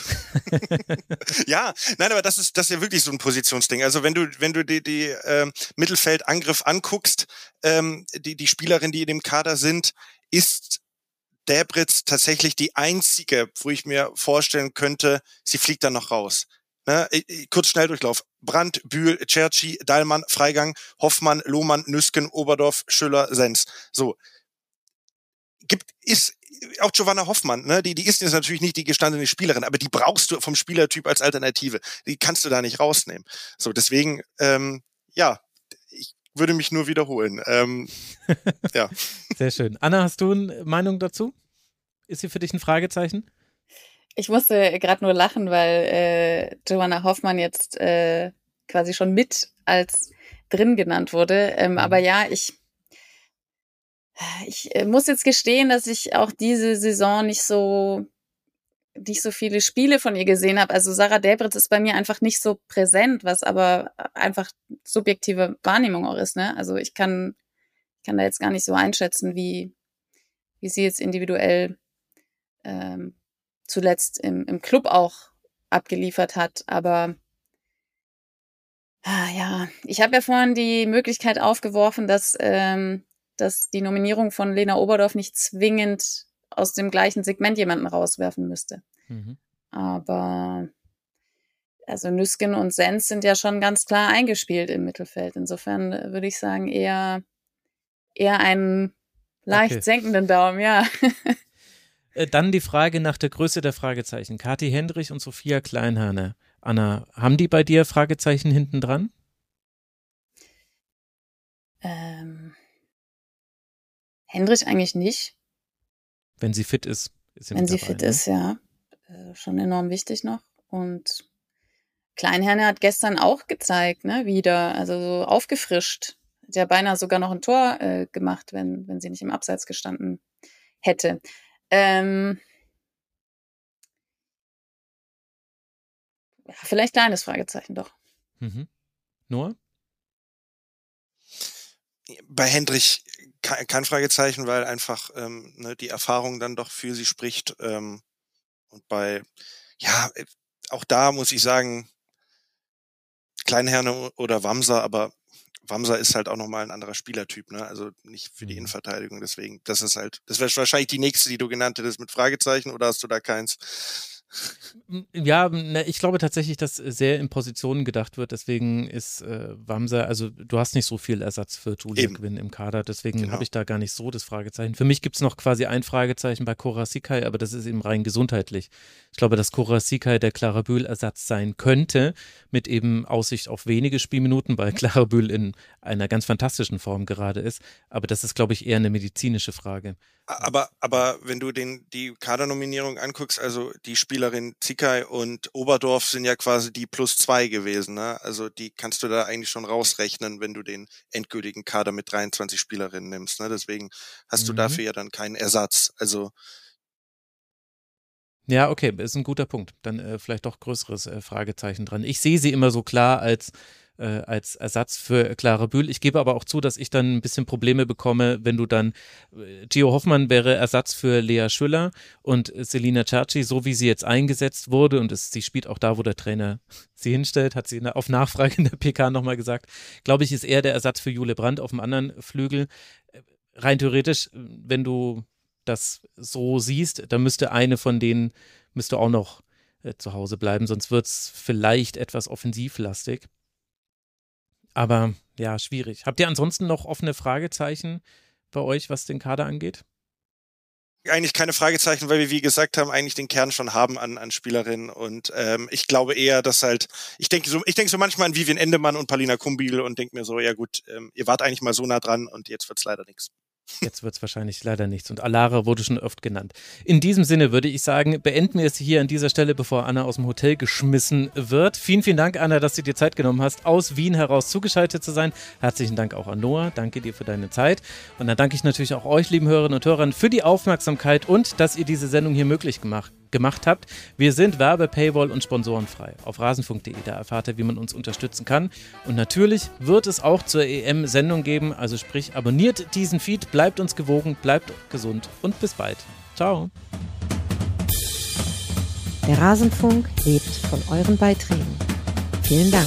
Ja, nein, aber das ist das ist ja wirklich so ein Positionsding. Also wenn du wenn du die die ähm, Mittelfeldangriff anguckst, ähm, die die Spielerin, die in dem Kader sind, ist Däbritz tatsächlich die einzige, wo ich mir vorstellen könnte, sie fliegt dann noch raus. Ne? Kurz Schnelldurchlauf. Brandt, Bühl, Cerci, Dahlmann, Freigang, Hoffmann, Lohmann, Nüsken, Oberdorf, Schüller, Sens. So. Gibt, ist auch Giovanna Hoffmann, ne, die, die ist jetzt natürlich nicht die gestandene Spielerin, aber die brauchst du vom Spielertyp als Alternative. Die kannst du da nicht rausnehmen. So, deswegen, ähm, ja, ich würde mich nur wiederholen. Ähm, ja. Sehr schön. Anna, hast du eine Meinung dazu? Ist hier für dich ein Fragezeichen? Ich musste gerade nur lachen, weil äh, Joanna Hoffmann jetzt äh, quasi schon mit als drin genannt wurde. Ähm, mhm. Aber ja, ich, ich äh, muss jetzt gestehen, dass ich auch diese Saison nicht so nicht so viele Spiele von ihr gesehen habe. Also Sarah Delbrück ist bei mir einfach nicht so präsent, was aber einfach subjektive Wahrnehmung auch ist. Ne? Also ich kann, kann da jetzt gar nicht so einschätzen, wie, wie sie jetzt individuell ähm, zuletzt im, im Club auch abgeliefert hat. Aber ah, ja, ich habe ja vorhin die Möglichkeit aufgeworfen, dass, ähm, dass die Nominierung von Lena Oberdorf nicht zwingend aus dem gleichen Segment jemanden rauswerfen müsste. Mhm. Aber also Nüsken und Sens sind ja schon ganz klar eingespielt im Mittelfeld. Insofern würde ich sagen, eher, eher einen leicht okay. senkenden Daumen, ja. Dann die Frage nach der Größe der Fragezeichen. Kathi Hendrich und Sophia Kleinhane. Anna, haben die bei dir Fragezeichen hinten dran? Ähm, Hendrich eigentlich nicht. Wenn sie fit ist. ist sie Wenn sie dabei, fit ne? ist, ja. Äh, schon enorm wichtig noch. Und Kleinherne hat gestern auch gezeigt, ne, wieder, also so aufgefrischt. Hat ja beinahe sogar noch ein Tor äh, gemacht, wenn, wenn sie nicht im Abseits gestanden hätte. Ähm, ja, vielleicht kleines Fragezeichen doch. Mhm. Noah? Bei Hendrich kein Fragezeichen, weil einfach ähm, ne, die Erfahrung dann doch für sie spricht. Ähm, und bei, ja, auch da muss ich sagen, Kleinherne oder Wamser, aber Wamser ist halt auch nochmal ein anderer Spielertyp, ne? Also nicht für die Innenverteidigung, deswegen, das ist halt, das wäre wahrscheinlich die nächste, die du genannt hättest mit Fragezeichen, oder hast du da keins? Ja, ne, ich glaube tatsächlich, dass sehr in Positionen gedacht wird, deswegen ist äh, Wamser, also du hast nicht so viel Ersatz für Julia Eben. Quinn im Kader, deswegen Genau. habe ich da gar nicht so das Fragezeichen. Für mich gibt es noch quasi ein Fragezeichen bei Cora Sikai, aber das ist eben rein gesundheitlich. Ich glaube, dass Cora Sikai der Clara Bühl-Ersatz sein könnte, mit eben Aussicht auf wenige Spielminuten, weil Clara Bühl in einer ganz fantastischen Form gerade ist, aber das ist, glaube ich, eher eine medizinische Frage. Aber, aber wenn du den, die Kadernominierung anguckst, also die Spielerin Zikai und Oberdorf sind ja quasi die plus zwei gewesen, ne? Also die kannst du da eigentlich schon rausrechnen, wenn du den endgültigen Kader mit dreiundzwanzig Spielerinnen nimmst, ne? Deswegen hast mhm. du dafür ja dann keinen Ersatz. Also ja, okay, ist ein guter Punkt. Dann äh, vielleicht doch größeres äh, Fragezeichen dran. Ich sehe sie immer so klar als äh, als Ersatz für Clara Bühl. Ich gebe aber auch zu, dass ich dann ein bisschen Probleme bekomme, wenn du dann, äh, Gio Hoffmann wäre Ersatz für Lea Schüller und äh, Selina Cerci, so wie sie jetzt eingesetzt wurde, und es, sie spielt auch da, wo der Trainer sie hinstellt, hat sie auf Nachfrage in der P K nochmal gesagt, glaube ich, ist eher der Ersatz für Jule Brandt auf dem anderen Flügel. Äh, rein theoretisch, wenn du das so siehst, dann müsste eine von denen, müsste auch noch äh, zu Hause bleiben, sonst wird es vielleicht etwas offensivlastig. Aber ja, schwierig. Habt ihr ansonsten noch offene Fragezeichen bei euch, was den Kader angeht? Eigentlich keine Fragezeichen, weil wir, wie gesagt haben, eigentlich den Kern schon haben an, an Spielerinnen. Und ähm, ich glaube eher, dass halt, ich denke so, ich denke so manchmal an Vivian Endemann und Paulina Kumbiel und denke mir so, ja gut, ähm, ihr wart eigentlich mal so nah dran und jetzt wird's leider nichts. Jetzt wird es wahrscheinlich leider nichts. Und Alara wurde schon oft genannt. In diesem Sinne würde ich sagen, beenden wir es hier an dieser Stelle, bevor Anna aus dem Hotel geschmissen wird. Vielen, vielen Dank, Anna, dass du dir Zeit genommen hast, aus Wien heraus zugeschaltet zu sein. Herzlichen Dank auch an Noah. Danke dir für deine Zeit. Und dann danke ich natürlich auch euch, lieben Hörerinnen und Hörern, für die Aufmerksamkeit und dass ihr diese Sendung hier möglich gemacht gemacht habt. Wir sind Werbe-, Paywall- und sponsorenfrei. Auf rasenfunk punkt de, da erfahrt ihr, wie man uns unterstützen kann. Und natürlich wird es auch zur E M-Sendung geben, also sprich, abonniert diesen Feed, bleibt uns gewogen, bleibt gesund und bis bald. Ciao. Der Rasenfunk lebt von euren Beiträgen. Vielen Dank.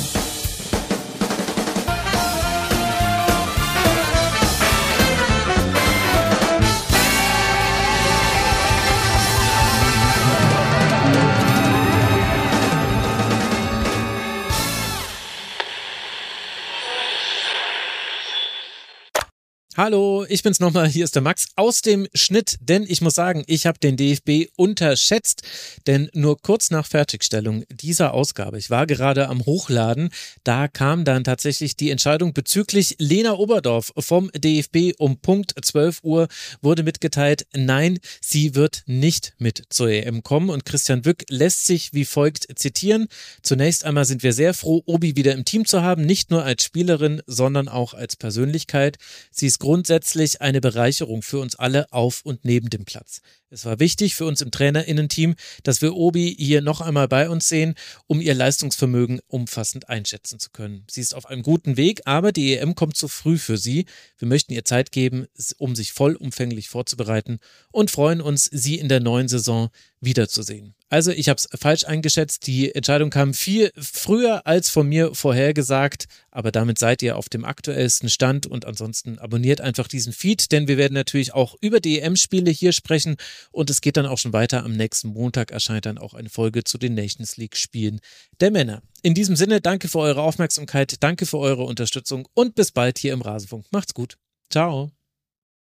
Hallo, ich bin's nochmal, hier ist der Max aus dem Schnitt, denn ich muss sagen, ich habe den D F B unterschätzt, denn nur kurz nach Fertigstellung dieser Ausgabe, ich war gerade am Hochladen, da kam dann tatsächlich die Entscheidung bezüglich Lena Oberdorf vom D F B. Um Punkt zwölf Uhr wurde mitgeteilt, nein, sie wird nicht mit zur E M kommen, und Christian Wück lässt sich wie folgt zitieren: Zunächst einmal sind wir sehr froh, Obi wieder im Team zu haben, nicht nur als Spielerin, sondern auch als Persönlichkeit. Sie ist grundsätzlich eine Bereicherung für uns alle auf und neben dem Platz. Es war wichtig für uns im TrainerInnen-Team, dass wir Obi hier noch einmal bei uns sehen, um ihr Leistungsvermögen umfassend einschätzen zu können. Sie ist auf einem guten Weg, aber die E M kommt zu früh für sie. Wir möchten ihr Zeit geben, um sich vollumfänglich vorzubereiten, und freuen uns, sie in der neuen Saison wiederzusehen. Also ich habe es falsch eingeschätzt, die Entscheidung kam viel früher als von mir vorhergesagt, aber damit seid ihr auf dem aktuellsten Stand, und ansonsten abonniert einfach diesen Feed, denn wir werden natürlich auch über die E M-Spiele hier sprechen, und es geht dann auch schon weiter. Am nächsten Montag erscheint dann auch eine Folge zu den Nations League-Spielen der Männer. In diesem Sinne, danke für eure Aufmerksamkeit, danke für eure Unterstützung und bis bald hier im Rasenfunk. Macht's gut. Ciao.